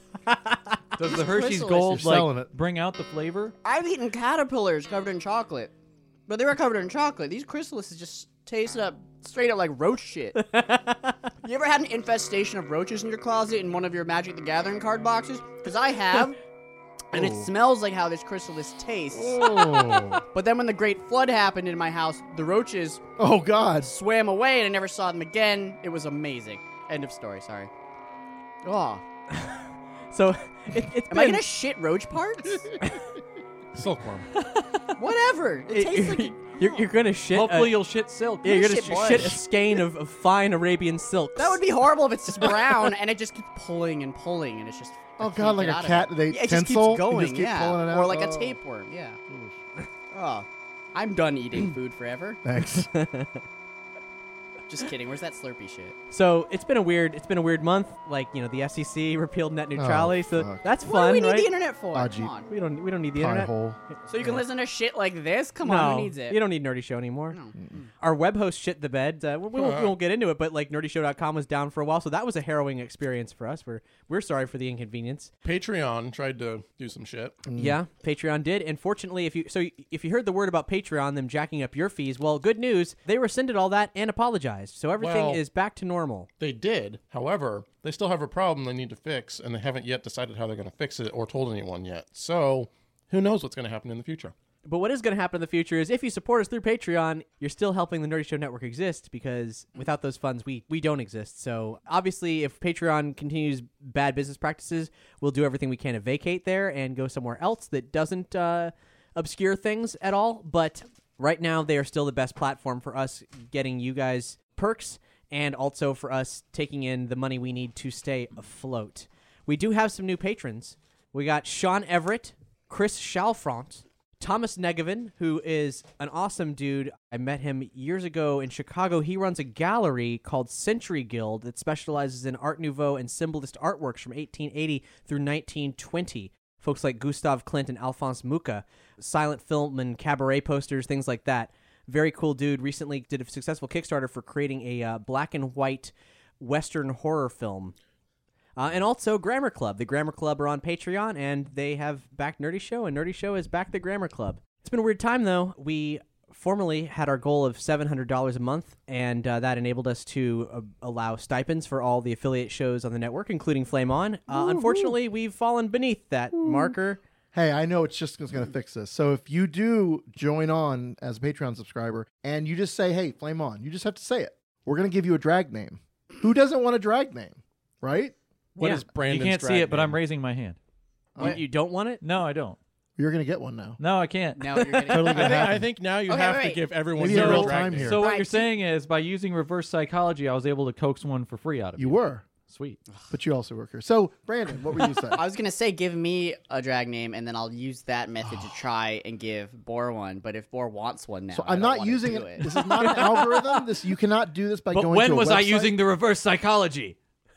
Does the Hershey's Chrysalis. Gold You're selling like it. bring out the flavor? I've eaten caterpillars covered in chocolate, but they were covered in chocolate. These chrysalises just tasted up straight up like roach shit. You ever had an infestation of roaches in your closet in one of your Magic the Gathering card boxes? Because I have. And it smells like how this chrysalis tastes. Oh. But then when the Great Flood happened in my house, the roaches Oh, God. swam away and I never saw them again. It was amazing. End of story, sorry. Oh. So it's Am I been gonna shit roach parts? Silkworm. Whatever. It tastes like you're gonna shit. Hopefully, you'll shit silk. yeah, you're gonna shit blood. shit a skein of fine Arabian silks. that would be horrible if it's just brown and it just keeps pulling and pulling and it's just. I Oh, can't God, like get a out of cat it. that ate Yeah, it just tinsel? keeps going, You just keep yeah. pulling it Or out? like a Oh. tapeworm, yeah. Oh, I'm done eating food forever. Thanks. Just kidding. Where's that Slurpee shit? So it's been a weird month. Like, you know, the FCC repealed net neutrality, so fuck. that's What fun, do we need right? the internet for? Ajit. Come on. We don't need the Pie internet. hole. So you can listen to shit like this? Come No, on, who needs it? you don't need Nerdy Show anymore. No. Our web host shit the bed. We won't get into it, but like nerdyshow.com was down for a while, so that was a harrowing experience for us. We're sorry for the inconvenience. Patreon tried to do some shit. Yeah, Patreon did. And fortunately, if you heard the word about Patreon, them jacking up your fees, well, good news. They rescinded all that and apologized. So everything Well- is back to normal. They did. However, they still have a problem they need to fix, and they haven't yet decided how they're going to fix it or told anyone yet. So, who knows what's going to happen in the future? But what is going to happen in the future is if you support us through Patreon, you're still helping the Nerdy Show Network exist, because without those funds, we don't exist. So obviously, if Patreon continues bad business practices, we'll do everything we can to vacate there and go somewhere else that doesn't obscure things at all. But right now, they are still the best platform for us getting you guys perks and also for us taking in the money we need to stay afloat. We do have some new patrons. We got Sean Everett, Chris Chalfront, Thomas Negevin, who is an awesome dude. I met him years ago in Chicago. He runs a gallery called Century Guild that specializes in Art Nouveau and symbolist artworks from 1880 through 1920. Folks like Gustav Klimt and Alphonse Mucha, silent film and cabaret posters, things like that. Very cool dude. Recently did a successful Kickstarter for creating a black and white Western horror film. And also Grammar Club. The Grammar Club are on Patreon, and they have backed Nerdy Show, and Nerdy Show has backed the Grammar Club. It's been a weird time, though. We formerly had our goal of $700 a month, and that enabled us to allow stipends for all the affiliate shows on the network, including Flame On. Unfortunately, we've fallen beneath that marker. Hey, I know it's just going to fix this. So if you do join on as a Patreon subscriber and you just say, hey, Flame On, you just have to say it. we're going to give you a drag name. Who doesn't want a drag name, right? What is You Brandon's can't see drag it, but I'm name? raising my hand. You don't want it? No, I don't. You're going to get one now. No, I can't. Now you're gonna Totally gonna I happen. think now you Okay, have to wait. give everyone Maybe in their real drag time name. here. So what Right, you're see- saying is, by using reverse psychology, I was able to coax one for free out of you. You were, Sweet. but you also work here. So, Brandon, what were you saying? I was gonna say give me a drag name, and then I'll use that method to try and give Boar one. But if Boar wants one now, So I I'm don't not wanna using do it. This is not an algorithm. You cannot do this by But going when to a was I website. using the reverse psychology?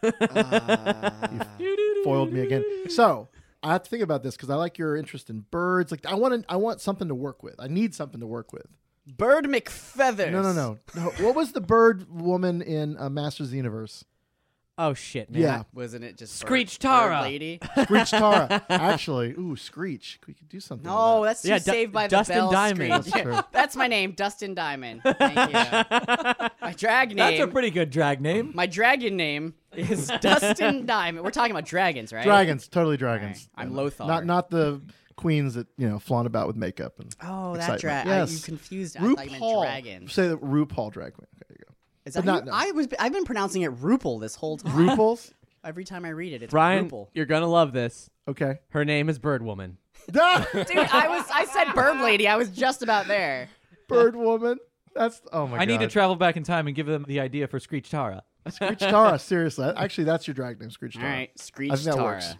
Foiled me again. So I have to think about this because I like your interest in birds. Like I want something to work with. I need something to work with. Bird McFeathers. No. What was the bird woman in Masters of the Universe? Oh shit, man. Yeah, Wasn't it just Screech Bird Tara. Lady? Screech Tara. Actually, Screech. We could do something. No, with that's too Yeah, Saved by Dustin the Bell. Diamond. Screech. That's true. That's my name, Dustin Diamond. Thank you. My drag name. That's a pretty good drag name. My dragon name is Dustin Diamond. We're talking about dragons, right? dragons. Totally dragons. Alright, I'm Yeah, Lothar. Not the queens that flaunt about with makeup and. Oh, that excitement. drag. Yes. You confused. I thought you meant RuPaul. dragon. Say the RuPaul drag queen. Okay, there you go. Is that But you? not- I've been pronouncing it RuPaul this whole time. RuPaul's. Every time I read it, it's Brian, RuPaul. you're gonna love this. Okay. Her name is Birdwoman. Dude, I said bird lady. I was just about there. Bird woman. That's oh my god. I need to travel back in time and give them the idea for Screech Tara. Screech Tara. Seriously, actually, that's your drag name, Screech All Tara. right, I Screech think that Tara. works.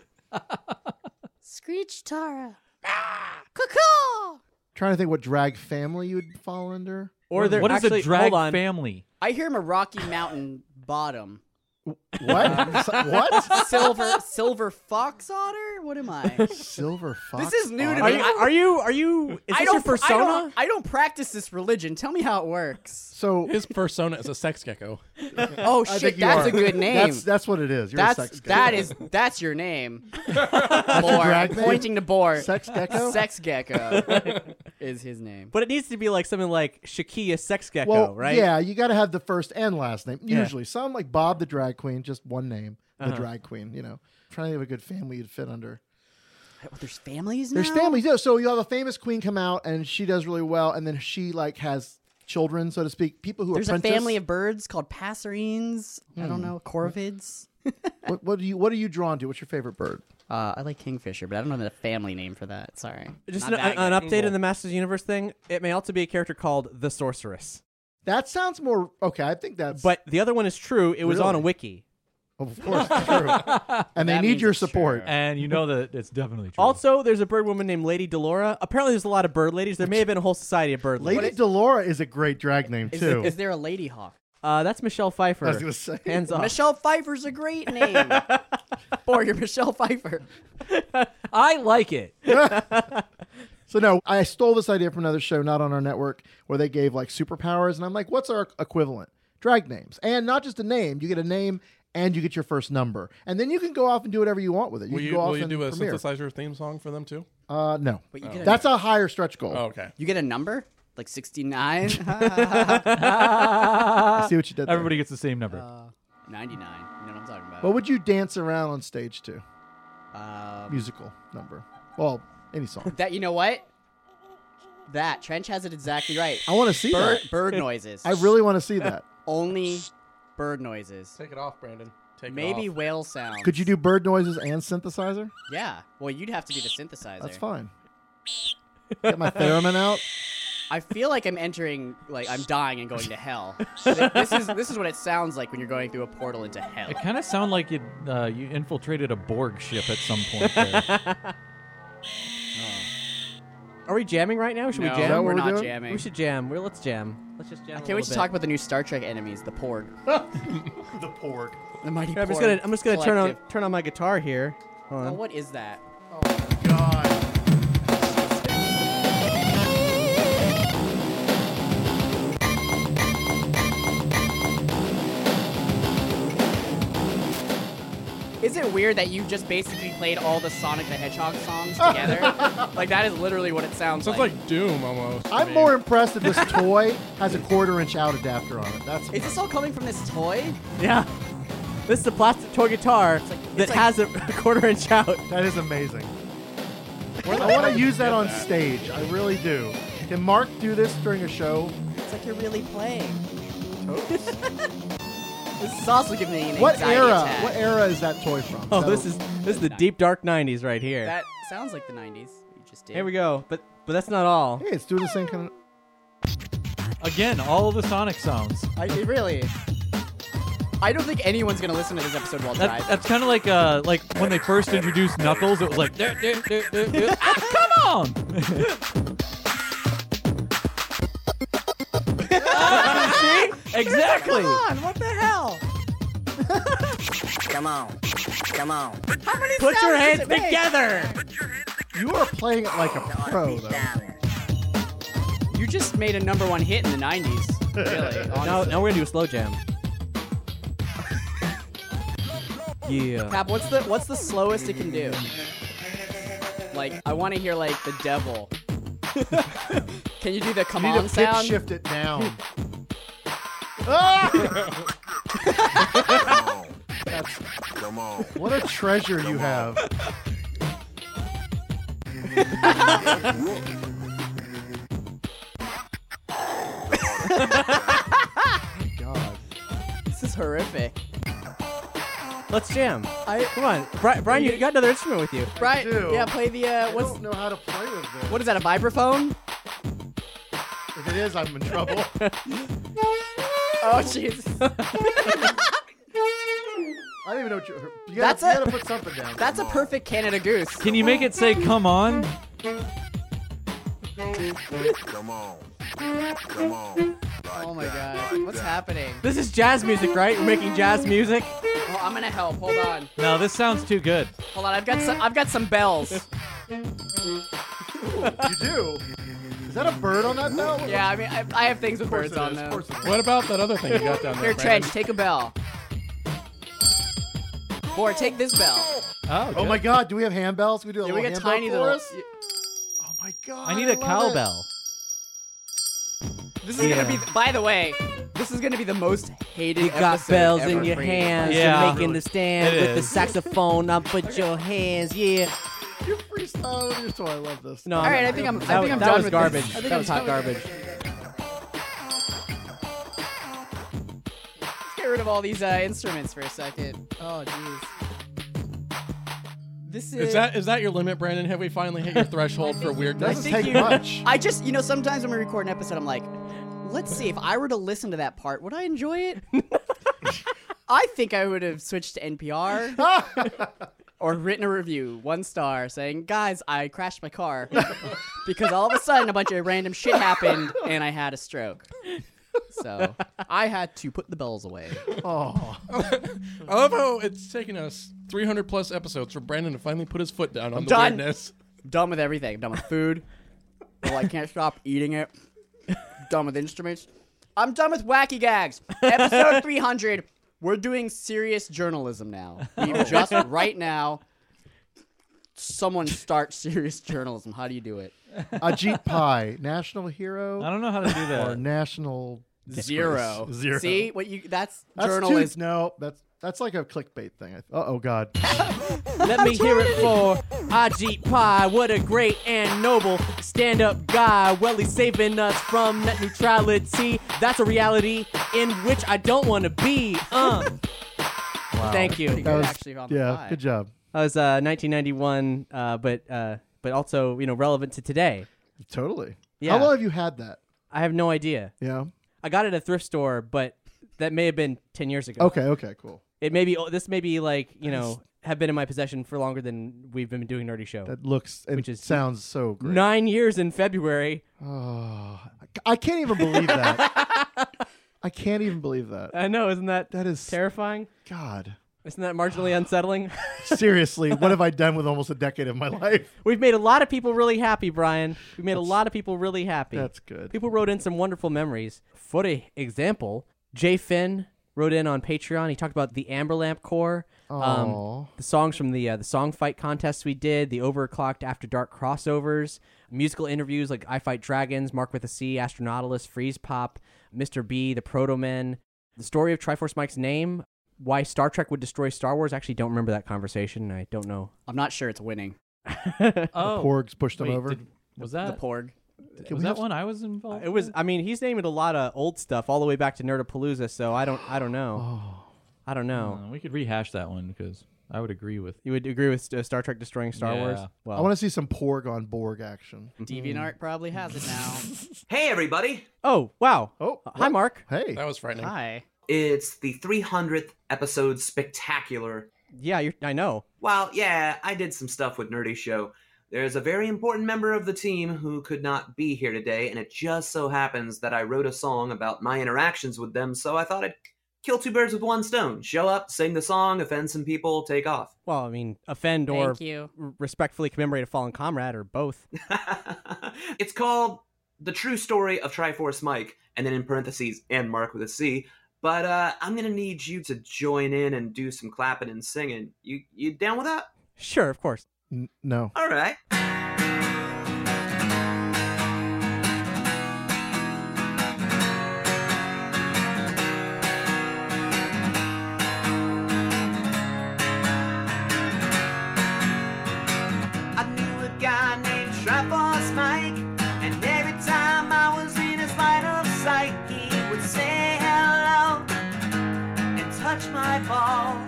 Screech Tara. Caw-caw. Trying to think what drag family you would fall under. Or they're What is actually, a drag hold on. family? I hear him a Rocky Mountain bottom. What? What? Silver fox otter? What am I? Silver fox. This is new to otter? me. Are you? Is this your persona? I don't practice this religion. Tell me how it works. So His persona is a sex gecko. Oh I shit, think you that's are. a good name. That's what it is. You're a sex gecko. That's your name. your Boar. drag name? Pointing to Boar. Sex gecko. Sex gecko is his name. But it needs to be like something like Shakia Sex Gecko, Well, right? yeah, you got to have the first and last name. Yeah. Usually, some like Bob the drag queen, just one name, the Uh-huh. drag queen. Trying to have a good family you'd fit under. There's families now. There's families, yeah. So you have a famous queen come out, and she does really well, and then she like has children, so to speak. People who There's apprentice. a family of birds called passerines. I don't know, corvids. What are you drawn to? What's your favorite bird? I like kingfisher, but I don't know the family name for that. Sorry. Just Not an that update in the Masters Universe thing. It may also be a character called the Sorceress. That sounds more okay. I think that's. But the other one is true. It was on a Really? wiki. Of course, it's true. And they That need means your it's support. true. And you know that it's definitely true. Also, there's a bird woman named Lady Delora. Apparently, there's a lot of bird ladies. There may have been a whole society of bird Lady ladies. Delora is a great drag name too. Is there a lady hawk? That's Michelle Pfeiffer. I was gonna say. Hands off. Michelle Pfeiffer's a great name. Or you're Michelle Pfeiffer. I like it. So no, I stole this idea from another show, not on our network, where they gave like superpowers, and I'm like, what's our equivalent? Drag names, and not just a name. You get a name, and you get your first number, and then you can go off and do whatever you want with it. You Will can you, go off will you and do a premiere. synthesizer theme song for them too? No, But you get that's a higher stretch goal. Oh, okay. You get a number? Like 69? I see what you did. There. Everybody gets the same number. 99. You know what I'm talking about. What would you dance around on stage to? Um, Musical number. Well, any song. that you know what? That Trench has it exactly right. I want to see Bird, that. bird noises. I really want to see that. Only bird noises. Take it off, Brandon. Take Maybe it off. whale sounds. Could you do bird noises and synthesizer? Yeah. Well, you'd have to do the synthesizer. That's fine. Get my theremin out. I feel like I'm entering, like I'm dying and going to hell. This is what it sounds like when you're going through a portal into hell. It kind of sounded like you infiltrated a Borg ship at some point there. Are we jamming right now? Should No, we Is that jam? what we're we're not doing? jamming. We should jam. Let's jam. Let's just jam. I can't wait to talk about the new Star Trek enemies, the Porg. The porg. The mighty I'm just Porg gonna collective. turn on my guitar here. Hold Oh, on. what is that? God. Is it weird that you just basically played all the Sonic the Hedgehog songs together? Like that is literally what it sounds Sounds like. like Doom almost. to I'm me. more impressed that this toy has a 1/4-inch out adapter on it. That's Is this all coming from this toy? Yeah. This is a plastic toy guitar that it's like- has a 1/4-inch out. that is amazing. I want to use that on stage. I really do. Can Mark do this during a show? It's like you're really playing. This is also giving me an What anxiety era? attack. What era is that toy from? Oh, that this is the deep dark 90s right here. That sounds like the 90s. You just did. Here we go. But that's not all. Hey, it's doing the same kind of. Again, all of the Sonic sounds. I don't think anyone's gonna listen to this episode while driving. That's kind of like when they first introduced Knuckles, it was like, come on! See? Exactly. Come on, what the hell? Come on. How many Put your sounds hands does it make? together. You are playing it like a pro, though. You just made a #1 hit in the 90s. Really? Now honestly. we're gonna do a slow jam. Yeah. Cap, what's the slowest it can do? Like, I want to hear like the devil. Can you do the come You need on to pitch sound? shift it down. Ah! Come on. What a treasure you have. God. This is horrific. Let's jam. Come on, Brian. You got another instrument with you. Right? do. Yeah, play the I what's don't know how to play with this. what is that? A vibraphone? If it is, I'm in trouble. Oh Jesus. I don't even know what you That's gotta put something down. That's a perfect Canada Goose. Can you make it say, come on? Come on. Come on. Oh my god. What's happening? This is jazz music, right? We're making jazz music. Oh, I'm gonna help. Hold on. No, this sounds too good. Hold on. I've got some bells. You do? Is that a bird on that bell? Yeah, I mean I have things with Of course birds it on is, of them. course it is. What about that other thing you got down there? Here, Brandon? Trench, take a bell. Or take this bell. Oh, Oh my God! Do we have handbells? Can we do a Yeah, we little got tiny handbell little. chorus? Oh my God! I need a love it. cowbell. This is gonna be. By the way, this is gonna be the most hated. You got episode bells ever in your for you. hands. Yeah. You're making the stand It with the is. saxophone. Up with your hands. Yeah. You're freestyling with your toy. I love this. No. All right, I think I'm That done was with garbage. this. I think That I'm was hot done with garbage. Let's get rid of all these instruments for a second. Oh jeez. This is. Is that your limit, Brandon? Have we finally hit your threshold for weirdness? Doesn't think take you- much. I just, sometimes when we record an episode, I'm like, let's see, if I were to listen to that part, would I enjoy it? I think I would have switched to NPR or written a review, 1 star, saying, guys, I crashed my car because all of a sudden a bunch of random shit happened and I had a stroke. So I had to put the bells away. Oh, I love how it's taken us 300 plus episodes for Brandon to finally put his foot down on the done. weirdness. I'm done with everything. I'm done with food. Well, I can't stop eating it. Done with instruments. I'm done with wacky gags. Episode 300. We're doing serious journalism now. We've just right now. Someone start serious journalism. How do you do it? Ajit Pai, national hero I don't know how to do or that. national Zero. Zero. See what you? That's That's journalism. No, that's like a clickbait thing. Oh God. Let me hear it for Ajit Pai. What a great and noble stand-up guy. Well, he's saving us from net neutrality. That's a reality in which I don't want to be. Wow. Thank you. Pretty That good, was- actually, on the Yeah, fly. good job. That was 1991, but also relevant to today. Totally. Yeah. How long have you had that? I have no idea. Yeah. I got it at a thrift store, but that may have been 10 years ago. Okay, cool. It may be. This may be like have been in my possession for longer than we've been doing Nerdy Show. That looks and Which is- sounds so great. 9 years in February. Oh, I can't even believe that. I can't even believe that. I know, isn't that That is terrifying? God. Isn't that marginally unsettling? Seriously, what have I done with almost a decade of my life? We've made a lot of people really happy, Brian. We've made a lot of people really happy. That's good. People wrote in some wonderful memories. For example, Jay Finn wrote in on Patreon. He talked about the Amberlamp Corps, Aw. the songs from the song fight contests we did, the Overclocked After Dark crossovers, musical interviews like I Fight Dragons, Mark with a C, Astronautilus, Freeze Pop, Mr. B, the Proto Men, the story of Triforce Mike's name, why Star Trek would destroy Star Wars. I actually don't remember that conversation. I don't know. I'm not sure it's winning. Oh, Porgs pushed them wait, over. was The that? Porg. Was that one I was involved? It was. I mean, he's naming a lot of old stuff all the way back to Nerdapalooza. So I don't know. I don't know. We could rehash that one because I would agree with. You would agree with Star Trek destroying Star Wars? I want to see some Porg on Borg action. DeviantArt probably has it now. Hey, everybody. Oh, wow. Oh, hi, Mark. Hey. That was frightening. Hi. It's the 300th episode spectacular. Yeah, I know. Well, yeah, I did some stuff with Nerdy Show. There's a very important member of the team who could not be here today, and it just so happens that I wrote a song about my interactions with them, so I thought I'd kill two birds with one stone. Show up, sing the song, offend some people, take off. Well, I mean, offend or Thank you. respectfully commemorate a fallen comrade, or both. It's called The True Story of Triforce Mike, and then in parentheses, and Mark with a C. But I'm going to need you to join in and do some clapping and singing. You down with that? Sure, of course. No. All right. I knew a guy named Triforce Mike, and every time I was in his line of sight, he would say hello and touch my balls.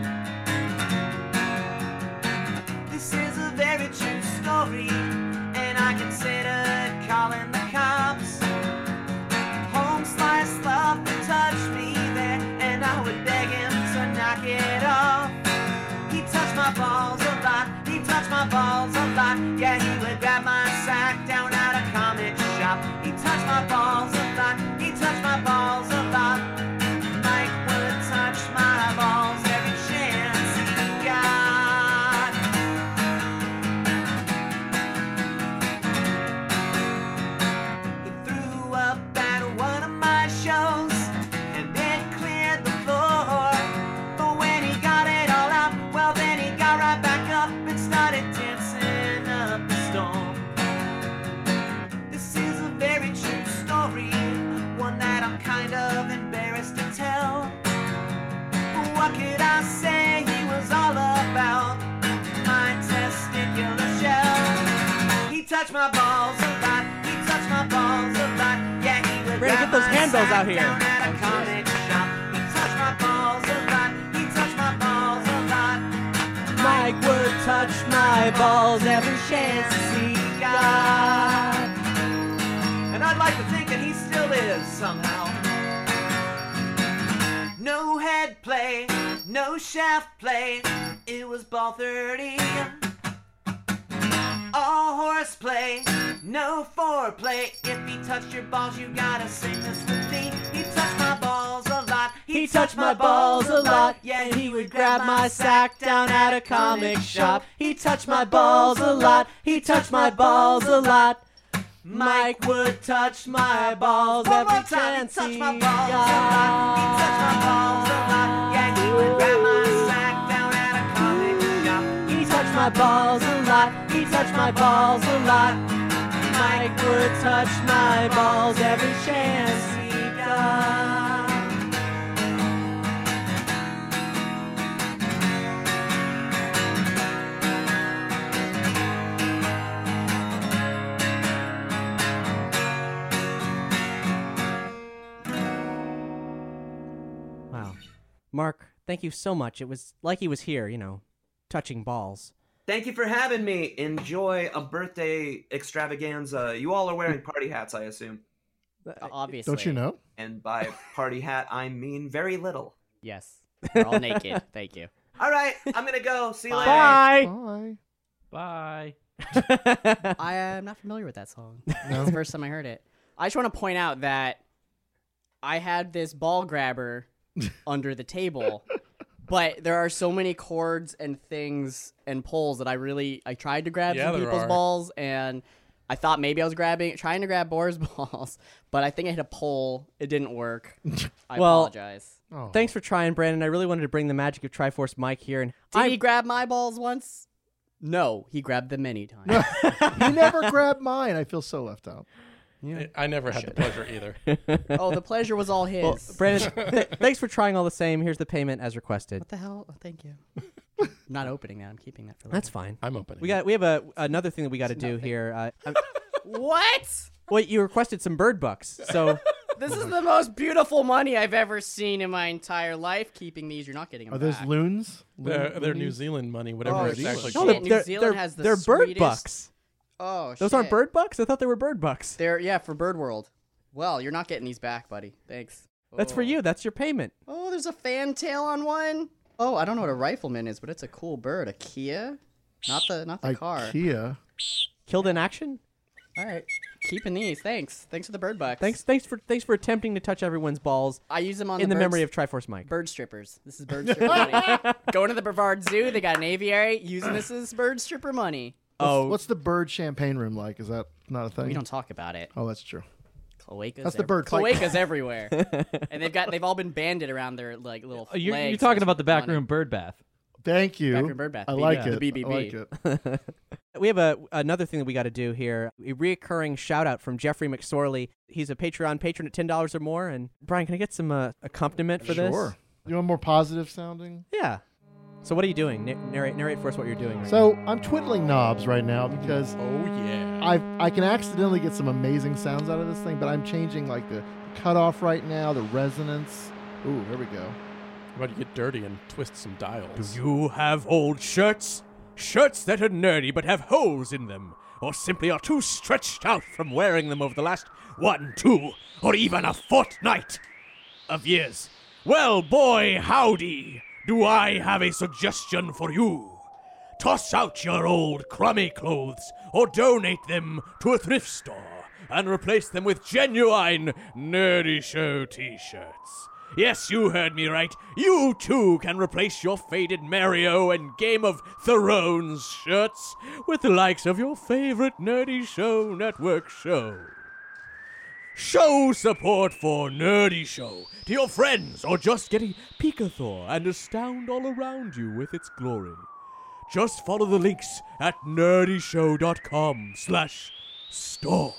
This is a very true story, and I considered calling the cops. Home slice love to touch me there, and I would beg him to knock it off. He touched my balls a lot, he touched my balls a lot. Yeah, he would grab my sack down at a comic shop. He touched my balls a lot, he touched my balls a lot. Mike would touch my balls every chance he got. He threw up at one of my shows, and it cleared the floor. But when he got it all out, well then he got right back up and started dancing up the storm. This is a very true story, one that I'm kind of embarrassed to tell. But what could I say he was all about? My testicular shell. He touched my balls a lot, he touched my balls a lot. Yeah, he would Brandon, grab get those my handbells sack out here. down at a comic shop. He touched my balls a lot, he touched my balls a lot. Mike would touch my balls every chance he got. And I'd like to think that he still is somehow. No head play, no shaft play, it was ball 30. All horseplay, no foreplay. If he touched your balls, you gotta sing this with me. He touched my balls a lot. He touched my balls a lot. Yeah, and he would grab my sack down at a comic shop. He touched my balls a lot. He touched my balls a lot. Mike would touch my balls One every more time, chance he touched he my balls a lot. He touched my balls a lot. Yeah, he would grab my sack down at a comic shop. He touched my balls a lot. He touched my balls a lot. Mike would touch my balls every chance he got. Wow. Mark, thank you so much. It was like he was here, touching balls. Thank you for having me. Enjoy a birthday extravaganza. You all are wearing party hats, I assume. Obviously. Don't you know? And by party hat, I mean very little. Yes. We're all naked. Thank you. All right, I'm going to go. See you later. Bye. Bye. Bye. I am not familiar with that song. That's the first time I heard it. I just want to point out that I had this ball grabber under the table, but there are so many cords and things and poles that I tried to grab some people's balls, and I thought maybe I was trying to grab Boar's balls, but I think I hit a pole. It didn't work. I apologize. Oh. Thanks for trying, Brandon. I really wanted to bring the magic of Triforce Mike here. And Did he grab my balls once? No, he grabbed them many times. He never grabbed mine. I feel so left out. Yeah. I never had the pleasure either. Oh, the pleasure was all his. Well, Brandon, thanks for trying all the same. Here's the payment as requested. What the hell? Oh, thank you. I'm not opening that. I'm keeping that for later. That's fine. I'm opening. We have another thing that we got to do here. What? Well, you requested some bird bucks, so This is the most beautiful money I've ever seen in my entire life. Keeping these, you're not getting them Are those back. loons? They're New Zealand money, whatever it's actually shit. called. New Zealand has the they're bird sweetest- bucks. Oh, Those aren't bird bucks? I thought they were bird bucks. They're for Bird World. Well, you're not getting these back, buddy. Thanks. That's for you. That's your payment. Oh, there's a fantail on one. Oh, I don't know what a rifleman is, but it's a cool bird. A Kia? Not the car. IKEA. Killed in action? All right. Keeping these. Thanks for the bird bucks. Thanks for attempting to touch everyone's balls I use them on in the birds- memory of Triforce Mike. Bird strippers. This is bird stripper money. Going to the Brevard Zoo, they got an aviary. Using this as bird stripper money. What's the bird champagne room like? Is that not a thing? We don't talk about it. Oh, that's true. Cloacas. That's the bird fight. Cloacas everywhere, and they've all been banded around their like little. You're legs. talking about the Funny. backroom bird bath. Thank you. Backroom bird bath. I like The it. BBB. I like it. We have another thing that we got to do here. A reoccurring shout out from Jeffrey McSorley. He's a Patreon patron at $10 or more. And Brian, can I get some accompaniment for this? Sure. You want more positive sounding? Yeah. So what are you doing? Narrate for us what you're doing. Right So I'm twiddling knobs right now because I can accidentally get some amazing sounds out of this thing, but I'm changing like the cutoff right now, the resonance. Ooh, here we go. About to get dirty and twist some dials. Do you have old shirts? Shirts that are nerdy but have holes in them, or simply are too stretched out from wearing them over the last 1, 2, or even a fortnight of years? Well, boy, howdy, do I have a suggestion for you. Toss out your old crummy clothes or donate them to a thrift store and replace them with genuine Nerdy Show t-shirts. Yes, you heard me right. You too can replace your faded Mario and Game of Thrones shirts with the likes of your favorite Nerdy Show Network show. Show support for Nerdy Show to your friends, or just get a Pikathor and astound all around you with its glory. Just follow the links at nerdyshow.com/store.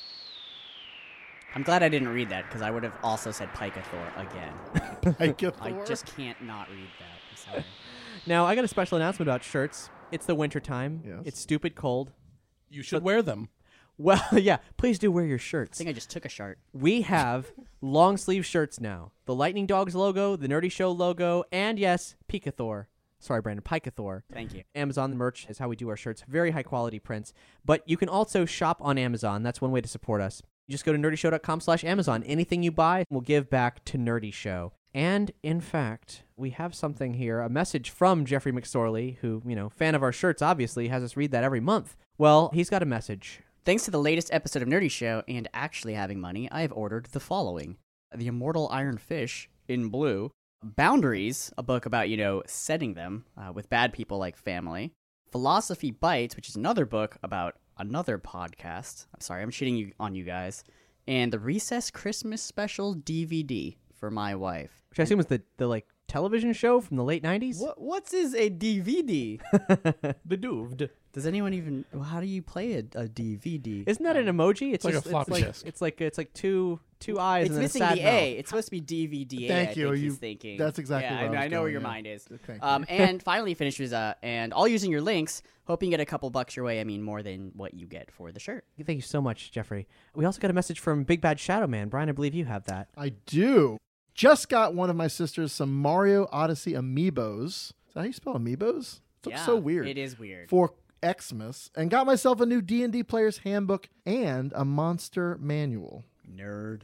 I'm glad I didn't read that because I would have also said Pikathor again. I just can't not read that. I'm sorry. Now, I got a special announcement about shirts. It's the winter time. Yes. It's stupid cold. You should wear them. Well, yeah, please do wear your shirts. I think I just took a shirt. We have long sleeve shirts now. The Lightning Dogs logo, the Nerdy Show logo, and yes, Pikathor. Sorry, Brandon, Pikathor. Thank you. Amazon merch is how we do our shirts. Very high quality prints. But you can also shop on Amazon. That's one way to support us. You just go to nerdyshow.com/Amazon. Anything you buy will give back to Nerdy Show. And in fact, we have something here, a message from Jeffrey McSorley, who, fan of our shirts, obviously, has us read that every month. Well, he's got a message. Thanks to the latest episode of Nerdy Show and actually having money, I have ordered the following: The Immortal Iron Fish in blue, Boundaries, a book about, setting them with bad people like family, Philosophy Bites, which is another book about another podcast. I'm sorry, I'm cheating on you guys. And the Recess Christmas Special DVD for my wife. Which I assume is the television show from the late 90s? What's a DVD? The Dooved. Does anyone even? How do you play a DVD? Isn't that an emoji? It's like just, a floppy disk. It's like two eyes It's and then missing a sad the A. mouth. It's supposed to be DVD. Thank you. I think he's thinking. That's exactly yeah, where I I was know where going, your yeah. mind is. Thank you. And finally finishes, and all using your links, hoping you get a couple bucks your way. I mean, more than what you get for the shirt. Thank you so much, Jeffrey. We also got a message from Big Bad Shadow Man. Brian, I believe you have that. I do. Just got one of my sisters some Mario Odyssey amiibos. Is that how you spell amiibos? It looks so weird. It is weird. For Xmas, and got myself a new D&D player's handbook and a monster manual. Nerd.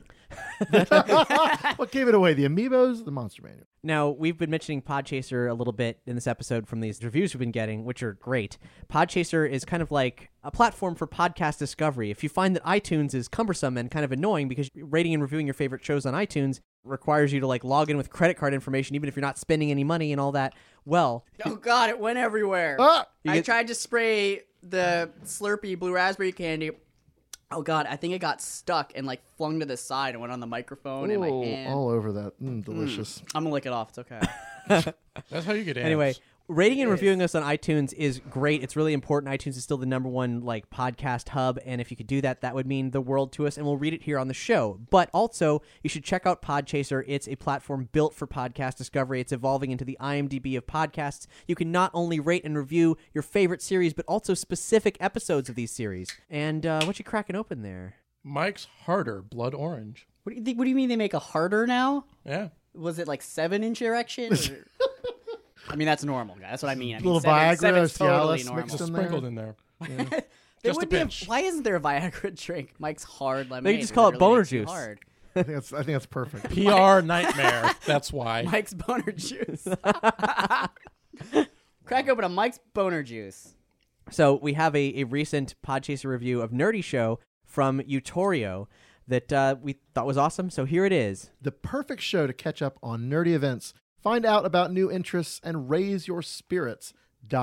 What gave it away? The amiibos, the monster manual. Now, we've been mentioning Podchaser a little bit in this episode from these reviews we've been getting, which are great. Podchaser is kind of like a platform for podcast discovery. If you find that iTunes is cumbersome and kind of annoying because rating and reviewing your favorite shows on iTunes requires you to log in with credit card information even if you're not spending any money and all that, well... Oh, God, it went everywhere. I tried to spray the Slurpee blue raspberry candy. Oh, God, I think it got stuck and, flung to the side and went on the microphone in my hand. All over that. Delicious. I'm going to lick it off. It's okay. That's how you get Anyway, rating and reviewing us on iTunes is great. It's really important. iTunes is still the number one podcast hub, and if you could do that, that would mean the world to us, and we'll read it here on the show. But also, you should check out Podchaser. It's a platform built for podcast discovery. It's evolving into the IMDb of podcasts. You can not only rate and review your favorite series, but also specific episodes of these series. And what you cracking open there? Mike's Harder Blood Orange. What do you mean they make a harder now? Yeah. Was it like 7-inch erection? I mean, that's normal, guys. That's what I mean. I mean, Little 7, Viagra, 7's totally Cialis normal. mixed in Sprinkled in there. There Just would a be pinch. why isn't there a Viagra drink? Mike's Hard Lemonade. They just call it literally boner makes you juice. Hard. I think that's perfect. PR nightmare. That's why. Mike's Boner Juice. Crack open a Mike's Boner Juice. So we have a recent Podchaser review of Nerdy Show from Utorio that we thought was awesome. So here it is. The perfect show to catch up on nerdy events, find out about new interests, and raise your spirits. ...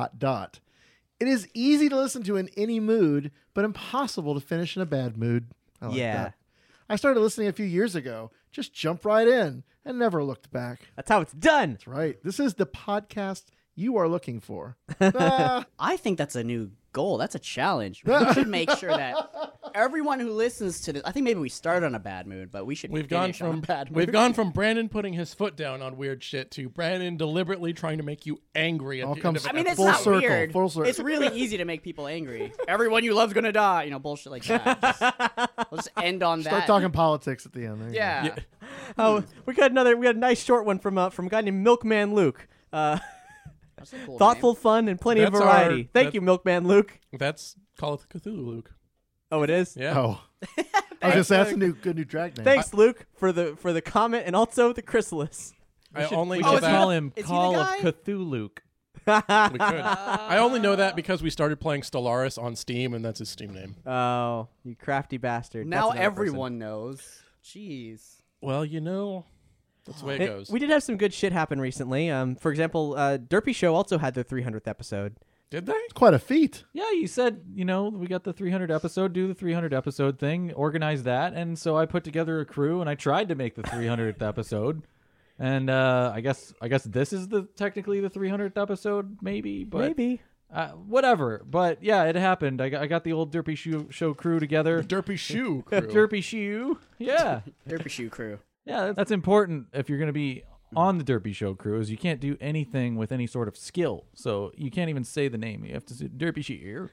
It is easy to listen to in any mood, but impossible to finish in a bad mood. I like Yeah. that. I started listening a few years ago. Just jumped right in and never looked back. That's how it's done. That's right. This is the podcast you are looking for. I think that's a new goal. That's a challenge. We should make sure that everyone who listens to this, I think maybe we started on a bad mood, but we should We've gone finish on a from bad mood. we've gone from Brandon putting his foot down on weird shit to Brandon deliberately trying to make you angry at All the end comes- of I an mean, it's Full not circle, weird. full circle. It's really easy to make people angry. Everyone you love's gonna die. You know, bullshit like that. We'll just end on that. Start talking politics at the end. There you go. Yeah. Oh, we got a nice short one from a guy named Milkman Luke. That's a cool Thoughtful, name. fun, and plenty of That's variety. our- Thank you, Milkman Luke. That's Call of Cthulhu, Luke. Oh, it is. Yeah. Oh. I was gonna say that's a good new drag name. Thanks, Luke, for the comment and also the chrysalis. I only We know should is he that. call the- him is he the Call of guy? Cthulhu. We could. I only know that because we started playing Stellaris on Steam, and that's his Steam name. Oh, you crafty bastard. Now That's another person. everyone knows. Jeez. Well, you know, that's the way it goes. We did have some good shit happen recently. For example, Derpy Show also had their 300th episode. Did they? It's quite a feat. Yeah, you said, we got the 300 episode, do the 300 episode thing, organize that. And so I put together a crew and I tried to make the 300th episode. And I guess this is technically the 300th episode, maybe. But, Maybe. whatever. But yeah, it happened. I got the old Derpy Show crew together. Derpy Shoe crew. Derpy Shoe. Yeah. Derpy Shoe Crew. Yeah, that's important if you're going to be on the Derpy Show crew, is you can't do anything with any sort of skill. So you can't even say the name. You have to say Derpy Shoe.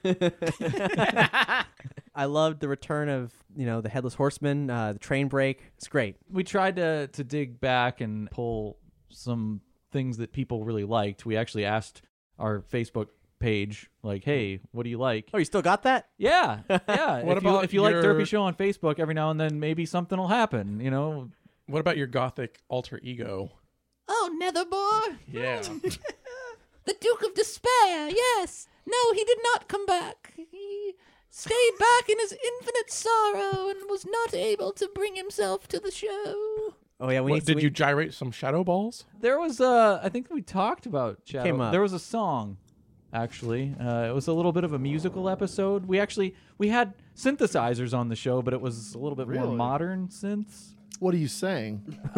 I loved the return of, the Headless Horseman, the train break. It's great. We tried to dig back and pull some things that people really liked. We actually asked our Facebook page, like, hey, what do you like? Oh, you still got that? Yeah. Yeah. What if you like your- Derpy Show on Facebook, every now and then maybe something will happen, What about your gothic alter ego? Oh, Netherbor, Yeah. the Duke of Despair, yes. No, he did not come back. He stayed back in his infinite sorrow and was not able to bring himself to the show. Oh, yeah. Did you gyrate some shadow balls? There was I think we talked about Shadow. Came up. There was a song, actually. It was a little bit of a musical episode. We had synthesizers on the show, but it was a little bit more Really? modern synths. What are you saying?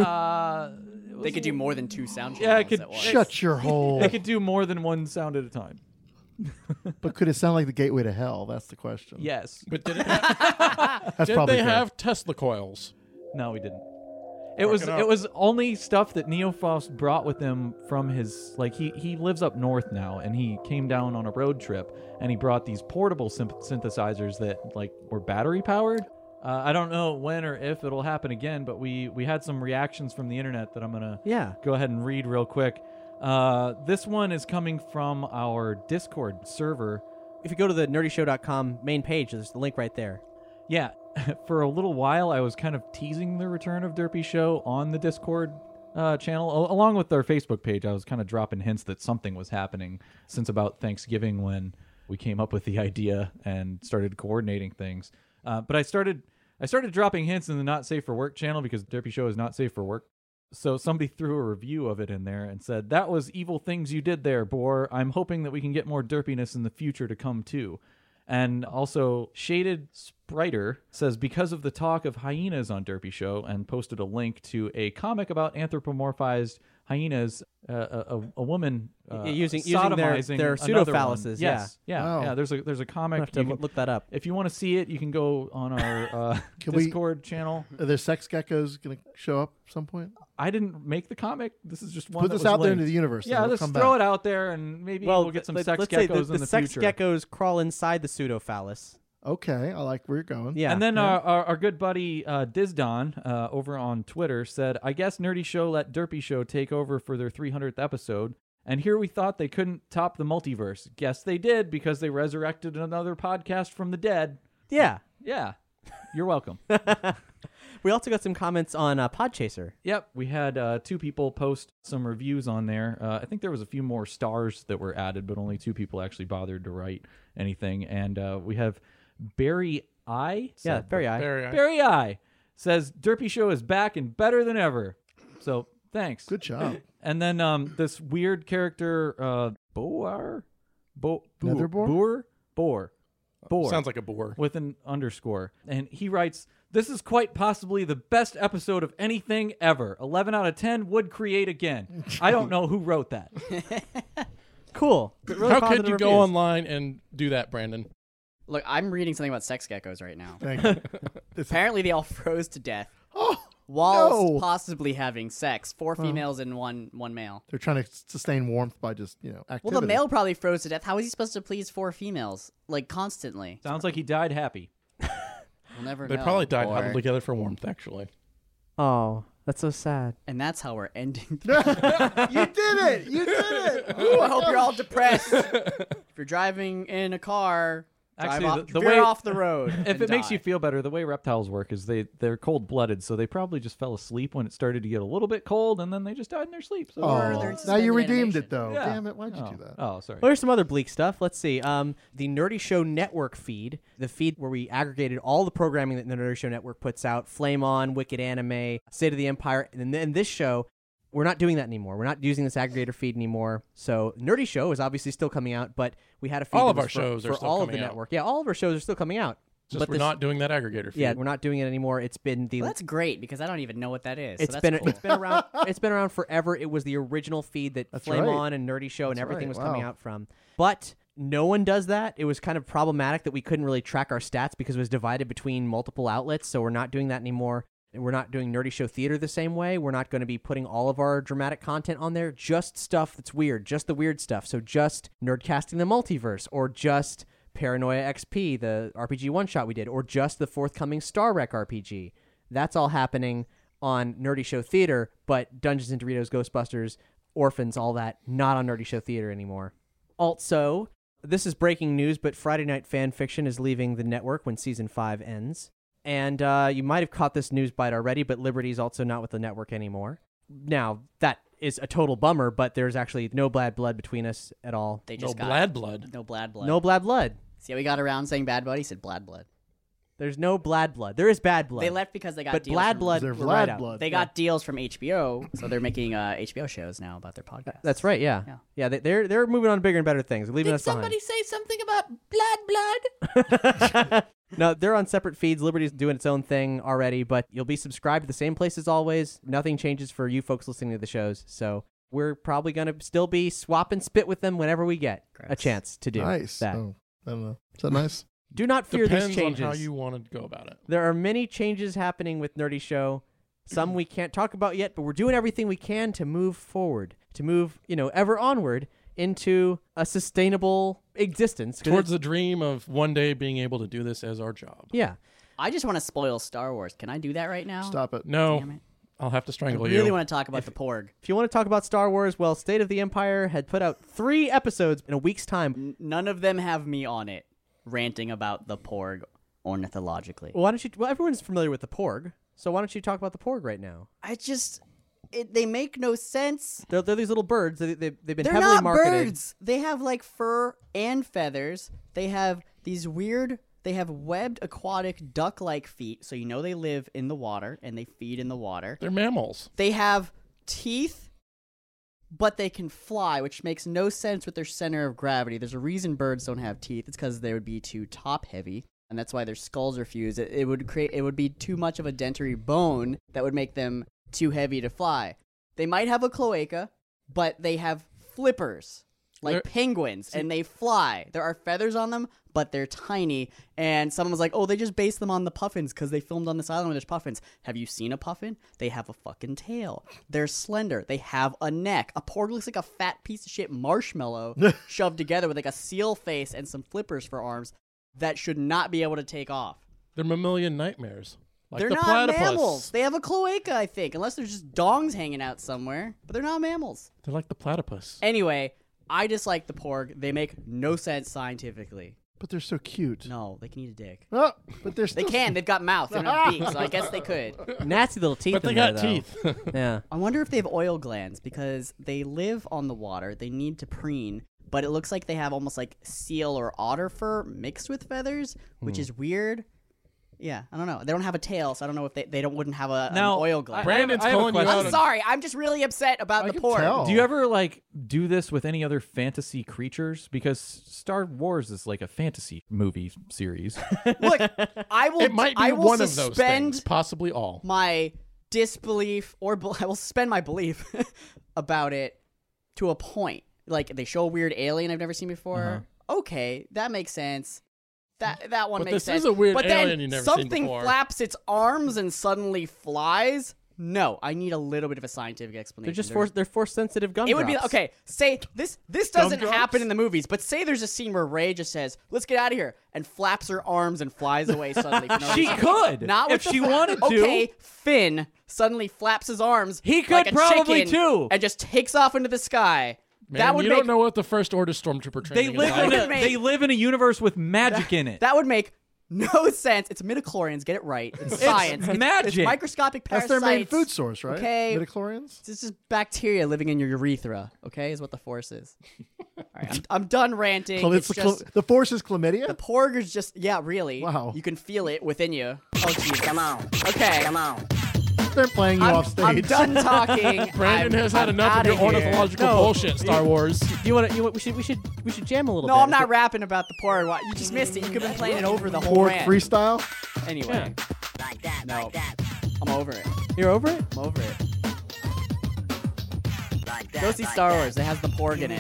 They could do more than 2 sound channels Yeah, it could- at once. Shut your hole. They could do more than one sound at a time. But could it sound like the gateway to hell? That's the question. Yes. But did, That's did probably they fair. have Tesla coils? No, we didn't. It was only stuff that Neofaust brought with him from his, he lives up north now, and he came down on a road trip, and he brought these portable synthesizers that were battery powered. I don't know when or if it'll happen again, but we had some reactions from the internet that I'm gonna go ahead and read real quick. This one is coming from our Discord server. If you go to the nerdyshow.com main page, there's the link right there. Yeah, for a little while, I was kind of teasing the return of Derpy Show on the Discord channel. Along with our Facebook page, I was kind of dropping hints that something was happening since about Thanksgiving when we came up with the idea and started coordinating things. But I started dropping hints in the Not Safe for Work channel because Derpy Show is not safe for work. So somebody threw a review of it in there and said, "That was evil things you did there, Boar. I'm hoping that we can get more derpiness in the future to come too." And also, Shaded Spriter says, because of the talk of hyenas on Derpy Show, and posted a link to a comic about anthropomorphized hyenas, a woman using sodomizing their another pseudophalluses. one. Yes. Wow. Yeah. There's a comic. I'll have to You can- look that up. if you want to see it, you can go on our Can we- Discord channel. Are there sex geckos going to show up at some point? I didn't make the comic. This is just one. Put that this was out there linked. into the universe. Yeah, and let's it'll throw come back. it out there, and maybe we'll get some sex let's geckos say in the the sex future. geckos crawl inside the pseudophallus. Okay, I like where you're going. Yeah. And then our good buddy Dizdon over on Twitter said, I guess Nerdy Show let Derpy Show take over for their 300th episode. And here we thought they couldn't top the multiverse. Guess they did because they resurrected another podcast from the dead. Yeah. Yeah. You're welcome. We also got some comments on Podchaser. Yep. We had 2 people post some reviews on there. I think there was a few more stars that were added, but only 2 people actually bothered to write anything. And we have Barry I. Yeah, Barry I. Barry I says, Derpy Show is back and better than ever. So thanks. Good job. And then this weird character, Boar? Netherboar? Boar. Sounds like a boar. With an underscore. And he writes, this is quite possibly the best episode of anything ever. 11 out of 10 would create again. I don't know who wrote that. Cool. Really How positive could you go reviews. online and do that, Brandon? Look, I'm reading something about sex geckos right now. Thank you. Apparently, they all froze to death Oh, while no. possibly having sex. 4 females and one male. They're trying to sustain warmth by just, activity. Well, the male probably froze to death. How is he supposed to please 4 females, like, constantly? Sounds like he died happy. We'll never They know. probably died Or- huddled together for warmth, actually. Oh, that's so sad. And that's how we're ending. You did it! You did it! Ooh, I hope you're all depressed. If you're driving in a car, Actually, the veer way- off the road. If and it makes die. you feel better, the way reptiles work is they're cold-blooded, so they probably just fell asleep when it started to get a little bit cold, and then they just died in their sleep. So Or Oh, they're now suspended you redeemed animation. it, though. Yeah. Damn it, why'd you do that? Oh, sorry. Well, here's some other bleak stuff. Let's see. The Nerdy Show Network feed, the feed where we aggregated all the programming that the Nerdy Show Network puts out, Flame On, Wicked Anime, State of the Empire, and then this show, we're not doing that anymore. We're not using this aggregator feed anymore. So Nerdy Show is obviously still coming out, but we had a feed All that of was our shows for are still all of coming the out. network. Yeah, all of our shows are still coming out. Just But we're this- not doing that aggregator feed. Yeah, we're not doing it anymore. It's been the Well, that's great because I don't even know what that is. It's so been that's cool. it's been around it's been around forever. It was the original feed that That's Flame right. On and Nerdy Show and That's everything right. was coming Wow. out from. But no one does that. It was kind of problematic that we couldn't really track our stats because it was divided between multiple outlets. So we're not doing that anymore. And we're not doing Nerdy Show Theater the same way. We're not going to be putting all of our dramatic content on there. Just stuff that's weird. Just the weird stuff. So just Nerdcasting the Multiverse or just Paranoia XP, the RPG one-shot we did, or just the forthcoming Star Wreck RPG. That's all happening on Nerdy Show Theater, but Dungeons & Doritos, Ghostbusters, Orphans, all that, not on Nerdy Show Theater anymore. Also, this is breaking news, but Friday Night Fan Fiction is leaving the network when Season 5 ends. And you might have caught this news bite already, but Liberty's also not with the network anymore. Now, that is a total bummer, but there's actually no bad blood between us at all. They No just got blad blood. No blad blood. No bad blood. See how we got around saying bad blood? He said blad blood. There's no blad blood. There is bad blood. They left because they got but deals blad from, blood, They're we're right Vlad out. blood. They got deals from HBO, so they're making HBO shows now about their podcast. That's right, yeah. Yeah, they're moving on to bigger and better things. They're leaving Did us behind. somebody say something about blood? No, they're on separate feeds. Liberty's doing its own thing already, but you'll be subscribed to the same place as always. Nothing changes for you folks listening to the shows. So we're probably going to still be swap and spit with them whenever we get a Gross. chance to do Nice. that. Oh, I don't know. Is that nice? Do not fear Depends these changes. on how you want to go about it. There are many changes happening with Nerdy Show. Some we can't talk about yet, but we're doing everything we can to move forward, to move, ever onward into a sustainable existence. 'Cause Towards it's- the dream of one day being able to do this as our job. yeah. I just want to spoil Star Wars. Can I do that right now? Stop it. No, Damn it. I'll have to I strangle really you. want to talk about the Porg. If you want to talk about Star Wars, well, State of the Empire had put out 3 episodes in a week's time. None of them have me on it ranting about the Porg ornithologically. Well, why don't you? Well, everyone's familiar with the Porg, so why don't you talk about the Porg right now? They make no sense. They're these little birds. They've been They're heavily not marketed. birds. They have like fur and feathers. They have these weird. They have webbed aquatic duck-like feet, so you know they live in the water and they feed in the water. They're mammals. They have teeth, but they can fly, which makes no sense with their center of gravity. There's a reason birds don't have teeth. It's because they would be too top-heavy, and that's why their skulls are fused. It would be too much of a dentary bone that would make them too heavy to fly. They might have a cloaca, but they have flippers like They're- penguins, and they fly. There are feathers on them, but they're tiny. And someone was like, "Oh, they just based them on the puffins because they filmed on this island where there's puffins." Have you seen a puffin? They have a fucking tail. They're slender. They have a neck. A porg looks like a fat piece of shit marshmallow shoved together with like a seal face and some flippers for arms. that should not be able to take off. They're mammalian nightmares. Like They're the not platypus. mammals. They have a cloaca, I think, unless there's just dongs hanging out somewhere. But they're not mammals. They're like the platypus. Anyway, I dislike the porg. They make no sense scientifically. But they're so cute. No, they can eat a dick. Oh, but they're They still can. They've got mouths and have beaks, so I guess they could. Nasty little teeth. But they in got there, though. teeth. Yeah. I wonder if they have oil glands because they live on the water. They need to preen, but it looks like they have almost like seal or otter fur mixed with feathers, which is weird. Yeah, I don't know. They don't have a tail, so I don't know if wouldn't have an oil gland. Brandon's I have a calling you question. out. I'm sorry. I'm just really upset about I the can porg. tell. Do you ever like do this with any other fantasy creatures? Because Star Wars is like a fantasy movie series. Look, I will. It might be I will one of those suspend things, possibly all. my disbelief, or I will suspend my belief about it to a point. Like they show a weird alien I've never seen before. Okay, that makes sense. That one But makes this sense. is a weird but alien then you've never seen something before. flaps its arms and suddenly flies. No, I need a little bit of a scientific explanation. They're just they're force sensitive gumdrops. It would be okay. Say this doesn't Gumdrops? happen in the movies, but say there's a scene where Rey just says, "Let's get out of here," and flaps her arms and flies away suddenly. For no She reason. could, Not if with the she wanted to. Okay, Finn suddenly flaps his arms. He could like a probably chicken too. and just takes off into the sky. Man, that would you make don't know what the First Order Stormtrooper They training live is in like. a they live in a universe with magic in it. that would make no sense. It's midichlorians. Get it right. It's science. magic. It's microscopic That's parasites. their main food source, right? Okay. Midichlorians? This is bacteria living in your urethra. Okay, is what the force is. All right, I'm done ranting. It's the force is chlamydia? The porg is just, yeah, really. Wow. You can feel it within you. Oh, geez. Come on. Okay. Come on. They're playing you off stage. I'm done talking. Brandon has had I'm enough of outta your here. ornithological No. bullshit, Star Wars. Do you want to? We should jam a little bit. No, I'm not rapping about the porg. You just missed it. You could have been playing it over the whole Porg rant. freestyle? Anyway. No. I'm over it. You're over it. I'm over it. Go see Star Wars. It has the porg in it.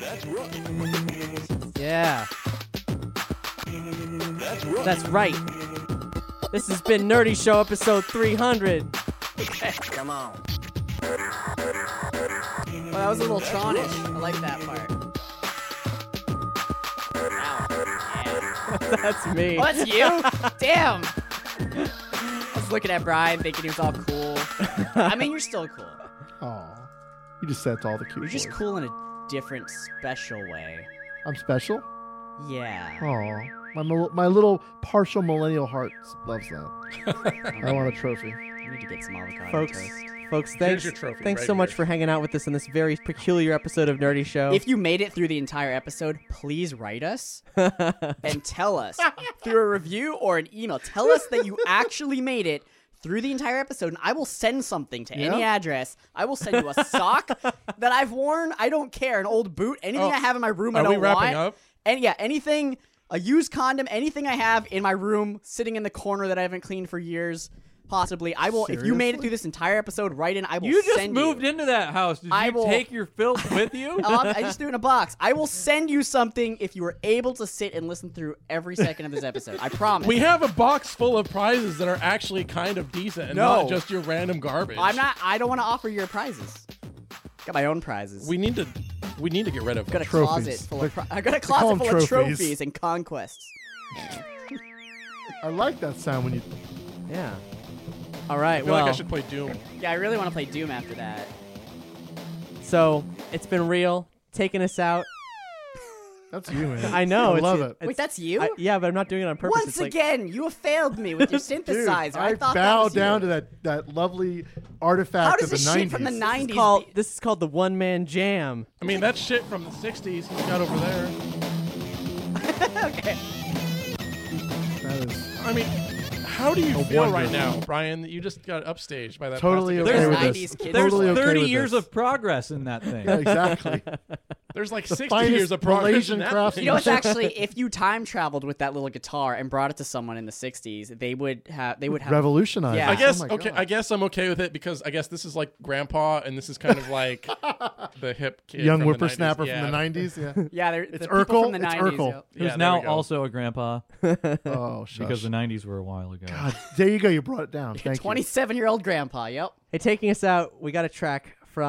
Yeah. That's right. This has been Nerdy Show episode 300. Come on. Well, that was a little Tronish. I like that part. That's me. Oh, that's you? Damn. I was looking at Brian thinking he was all cool. I mean, you're still cool. Aw. You just said to all the cute You're just boys. cool in a different, special way. I'm special? Yeah. Aw. My little partial millennial heart loves that. I want a trophy. I need to get some avocado Folks, toast. folks, Here's thanks, your trophy thanks right so much here. for hanging out with us in this very peculiar episode of Nerdy Show. If you made it through the entire episode, please write us and tell us through a review or an email. Tell us that you actually made it through the entire episode, and I will send something to any address. I will send you a sock that I've worn. I don't care. An old boot. Anything I have in my room I Are don't we wrapping want. up? And yeah, anything, a used condom, anything I have in my room sitting in the corner that I haven't cleaned for years, possibly. I will, if you made it through this entire episode, write in, I will You just send moved you. into that house. Did I you will- take your filth with you? I just threw it in a box. I will send you something if you were able to sit and listen through every second of this episode. I promise. We have a box full of prizes that are actually kind of decent and No. not just your random garbage. I don't want to offer your prizes. Got my own prizes. We need to get rid of got a Trophies. closet full of I got a call closet them full of trophies. trophies and conquests. I like that sound when you. yeah. All right. I feel Well, like I should play Doom. Yeah, I really want to play Doom after that. so it's been real taking us out. That's you, man. I know. I it's, love it. it's- Wait, that's you? yeah, but I'm not doing it on purpose. Once It's like, again, you have failed me with your Dude, synthesizer. I thought that bow was down you. to that lovely artifact How does of the this 90s. shit from the 90s this is called the One Man Jam. I mean, that's shit from the 60s he's got over there. Okay. That is I mean, how do you A feel wonder. right now, Brian, that you just got upstaged by that totally plastic okay guitar? with 90s this. kids. There's Totally okay 30 with years this. of progress in that thing. Yeah, exactly. There's like The 60 finest years of progress Malaysian in that craftsmanship. thing. You know what's actually, if you time traveled with that little guitar and brought it to someone in the 60s, they would have Revolutionized. Yeah. I guess Oh my okay. God. I guess I'm okay with it because I guess this is like Grandpa, and this is kind of like the hip kid Young from the whippersnapper 90s. from the 90s. Yeah. Yeah, they're It's the people Urkel. from the It's 90s. Urkel. yep. Who's Yeah, there now we go. also a grandpa Oh, shush. because the 90s were a while ago. God, there you go. You brought it down. Thank you. 27-year-old grandpa, yep. Hey, taking us out, we got a track from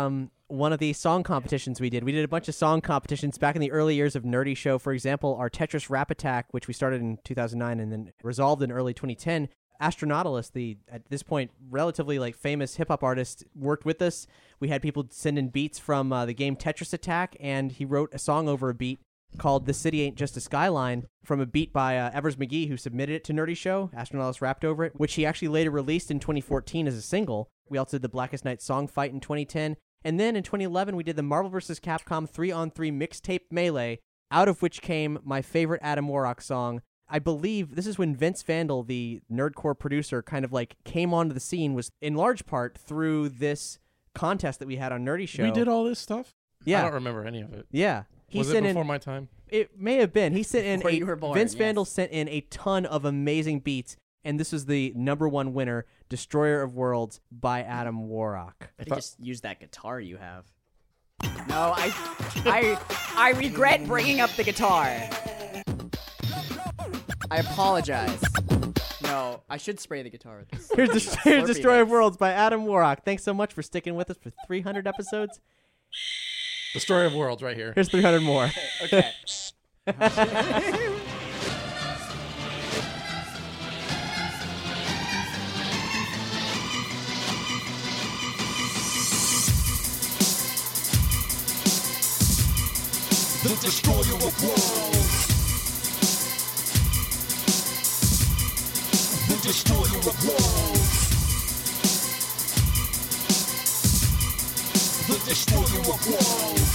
one of the song competitions we did. We did a bunch of song competitions back in the early years of Nerdy Show. For example, our Tetris Rap Attack, which we started in 2009 and then resolved in early 2010. Astronautilus, the at this point relatively like famous hip hop artist, worked with us. We had people send in beats from the game Tetris Attack, and he wrote a song over a beat called "The City Ain't Just a Skyline" from a beat by Evers McGee, who submitted it to Nerdy Show. Astronautilus rapped over it, which he actually later released in 2014 as a single. We also did the Blackest Night song fight in 2010, and then in 2011 we did the Marvel vs. Capcom 3-on-3 mixtape melee, out of which came my favorite Adam Warrock song. I believe this is when Vince Vandal, the Nerdcore producer, kind of like came onto the scene, was in large part through this contest that we had on Nerdy Show. We did all this stuff? Yeah. I don't remember any of it. Yeah. Was it before my time? It may have been. He sent in Before you were born, Vince yes. Vandal sent in a ton of amazing beats, and this is the #1 winner, Destroyer of Worlds by Adam Warrock. I think just use that guitar you have. No, I regret bringing up the guitar. I apologize. No, I should spray the guitar with this. Here's Slurpee Destroyer of mix. Worlds by Adam Warrock. Thanks so much for sticking with us for 300 episodes. The Story of Worlds right here. Here's 300 more. Okay. The Destroyer of Worlds. The Destroyer of Worlds. The Destroyer of Worlds.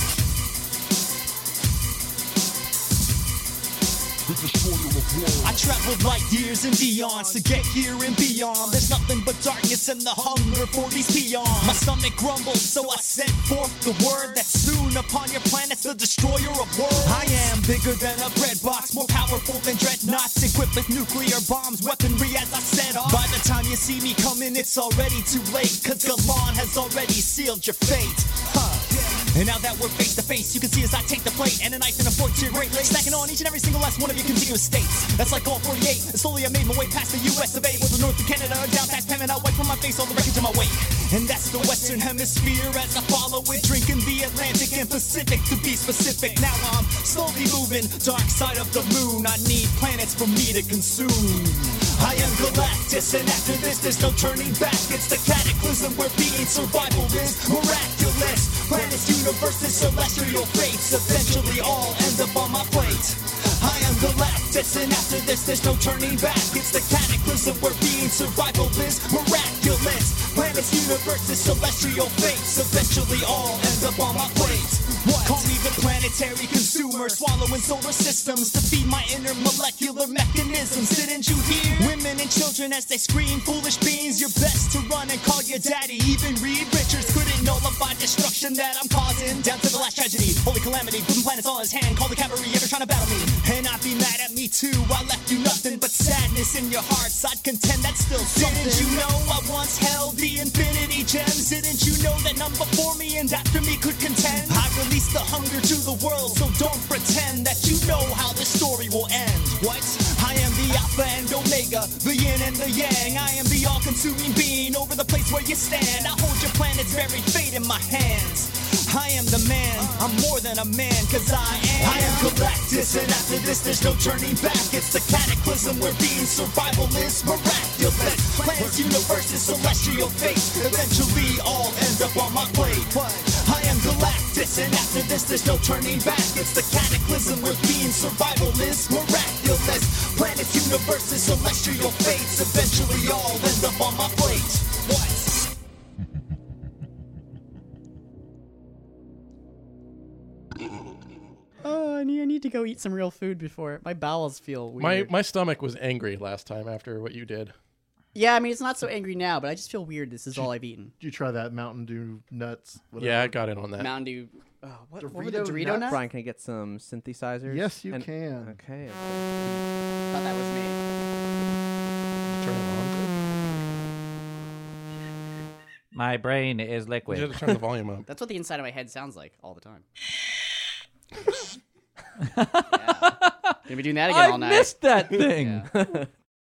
The Destroyer of Worlds. I traveled light years and beyond to get here and beyond. There's nothing but darkness and the hunger for these peons. My stomach grumbled, so I sent forth the word that soon upon your planet's the Destroyer of Worlds. I am bigger than a bread box, more powerful than dreadnoughts, equipped with nuclear bombs, weaponry as I set off. By the time you see me coming, it's already too late, cause Galan has already sealed your fate. And now that we're face to face, you can see as I take the plate and a knife and a fork to your great legs, stacking on each and every single last one of your contiguous states. That's like all 48. And slowly I made my way past the US of A, with the North of Canada, down past Panama, I wipe from my face all the wreckage in my wake. And that's the Western Hemisphere as I follow it, drinking the Atlantic and Pacific to be specific. Now I'm slowly moving dark side of the moon. I need planets for me to consume. I am Galactus, and after this there's no turning back. It's the cataclysm where being survival is miraculous. Planets, universes, celestial fates eventually all end up on my plate. I am Galactus, and after this there's no turning back. It's the cataclysm where being survival is miraculous. Planets, universes, celestial fates eventually all end up on my plate. What? Call me the planetary consumer, swallowing solar systems to feed my inner molecular mechanisms. Didn't you hear? Women and children as they scream, foolish beings, you're best to run and call your daddy. Even Reed Richards couldn't nullify destruction that I'm causing. Down to the last tragedy, holy calamity, putting planets all in his hand, call the cavalry, ever trying to battle me. And I'd be mad at me too, I left you nothing but sadness in your hearts. I'd contend that's still something. Didn't you know I once held the infinity gems? Didn't you know that none before me and after me could contend? I released the hunger to the world, so don't pretend that you know how this story will end. What? I am the Alpha and Omega, the yin and the yang. I am the all-consuming being over the place where you stand. I hold your planet's very fate in my hands. I am the man, I'm more than a man, cause I am Galactus, and after this there's no turning back. It's the cataclysm where being survival is miraculous. Planets, universes, celestial fates eventually all end up on my plate. I am Galactus, and after this there's no turning back. It's the cataclysm where being survival is miraculous. Planets, universes, celestial fates eventually all end up on my plate. What? Oh, I need to go eat some real food before my bowels feel weird. My stomach was angry last time after what you did. Yeah, I mean it's not so angry now, but I just feel weird. This is all I've eaten. Did you try that Mountain Dew nuts? Whatever? Yeah, I got in on that. Mountain Dew. What were the Dorito Dorito nuts? nuts? Brian, can I get some synthesizers? Yes, you can. Okay. Thought that was me. Turn it on. My brain is You liquid. had to turn the volume up. That's what the inside of my head sounds like all the time. Gonna be doing that again all I night. missed that thing. Yeah.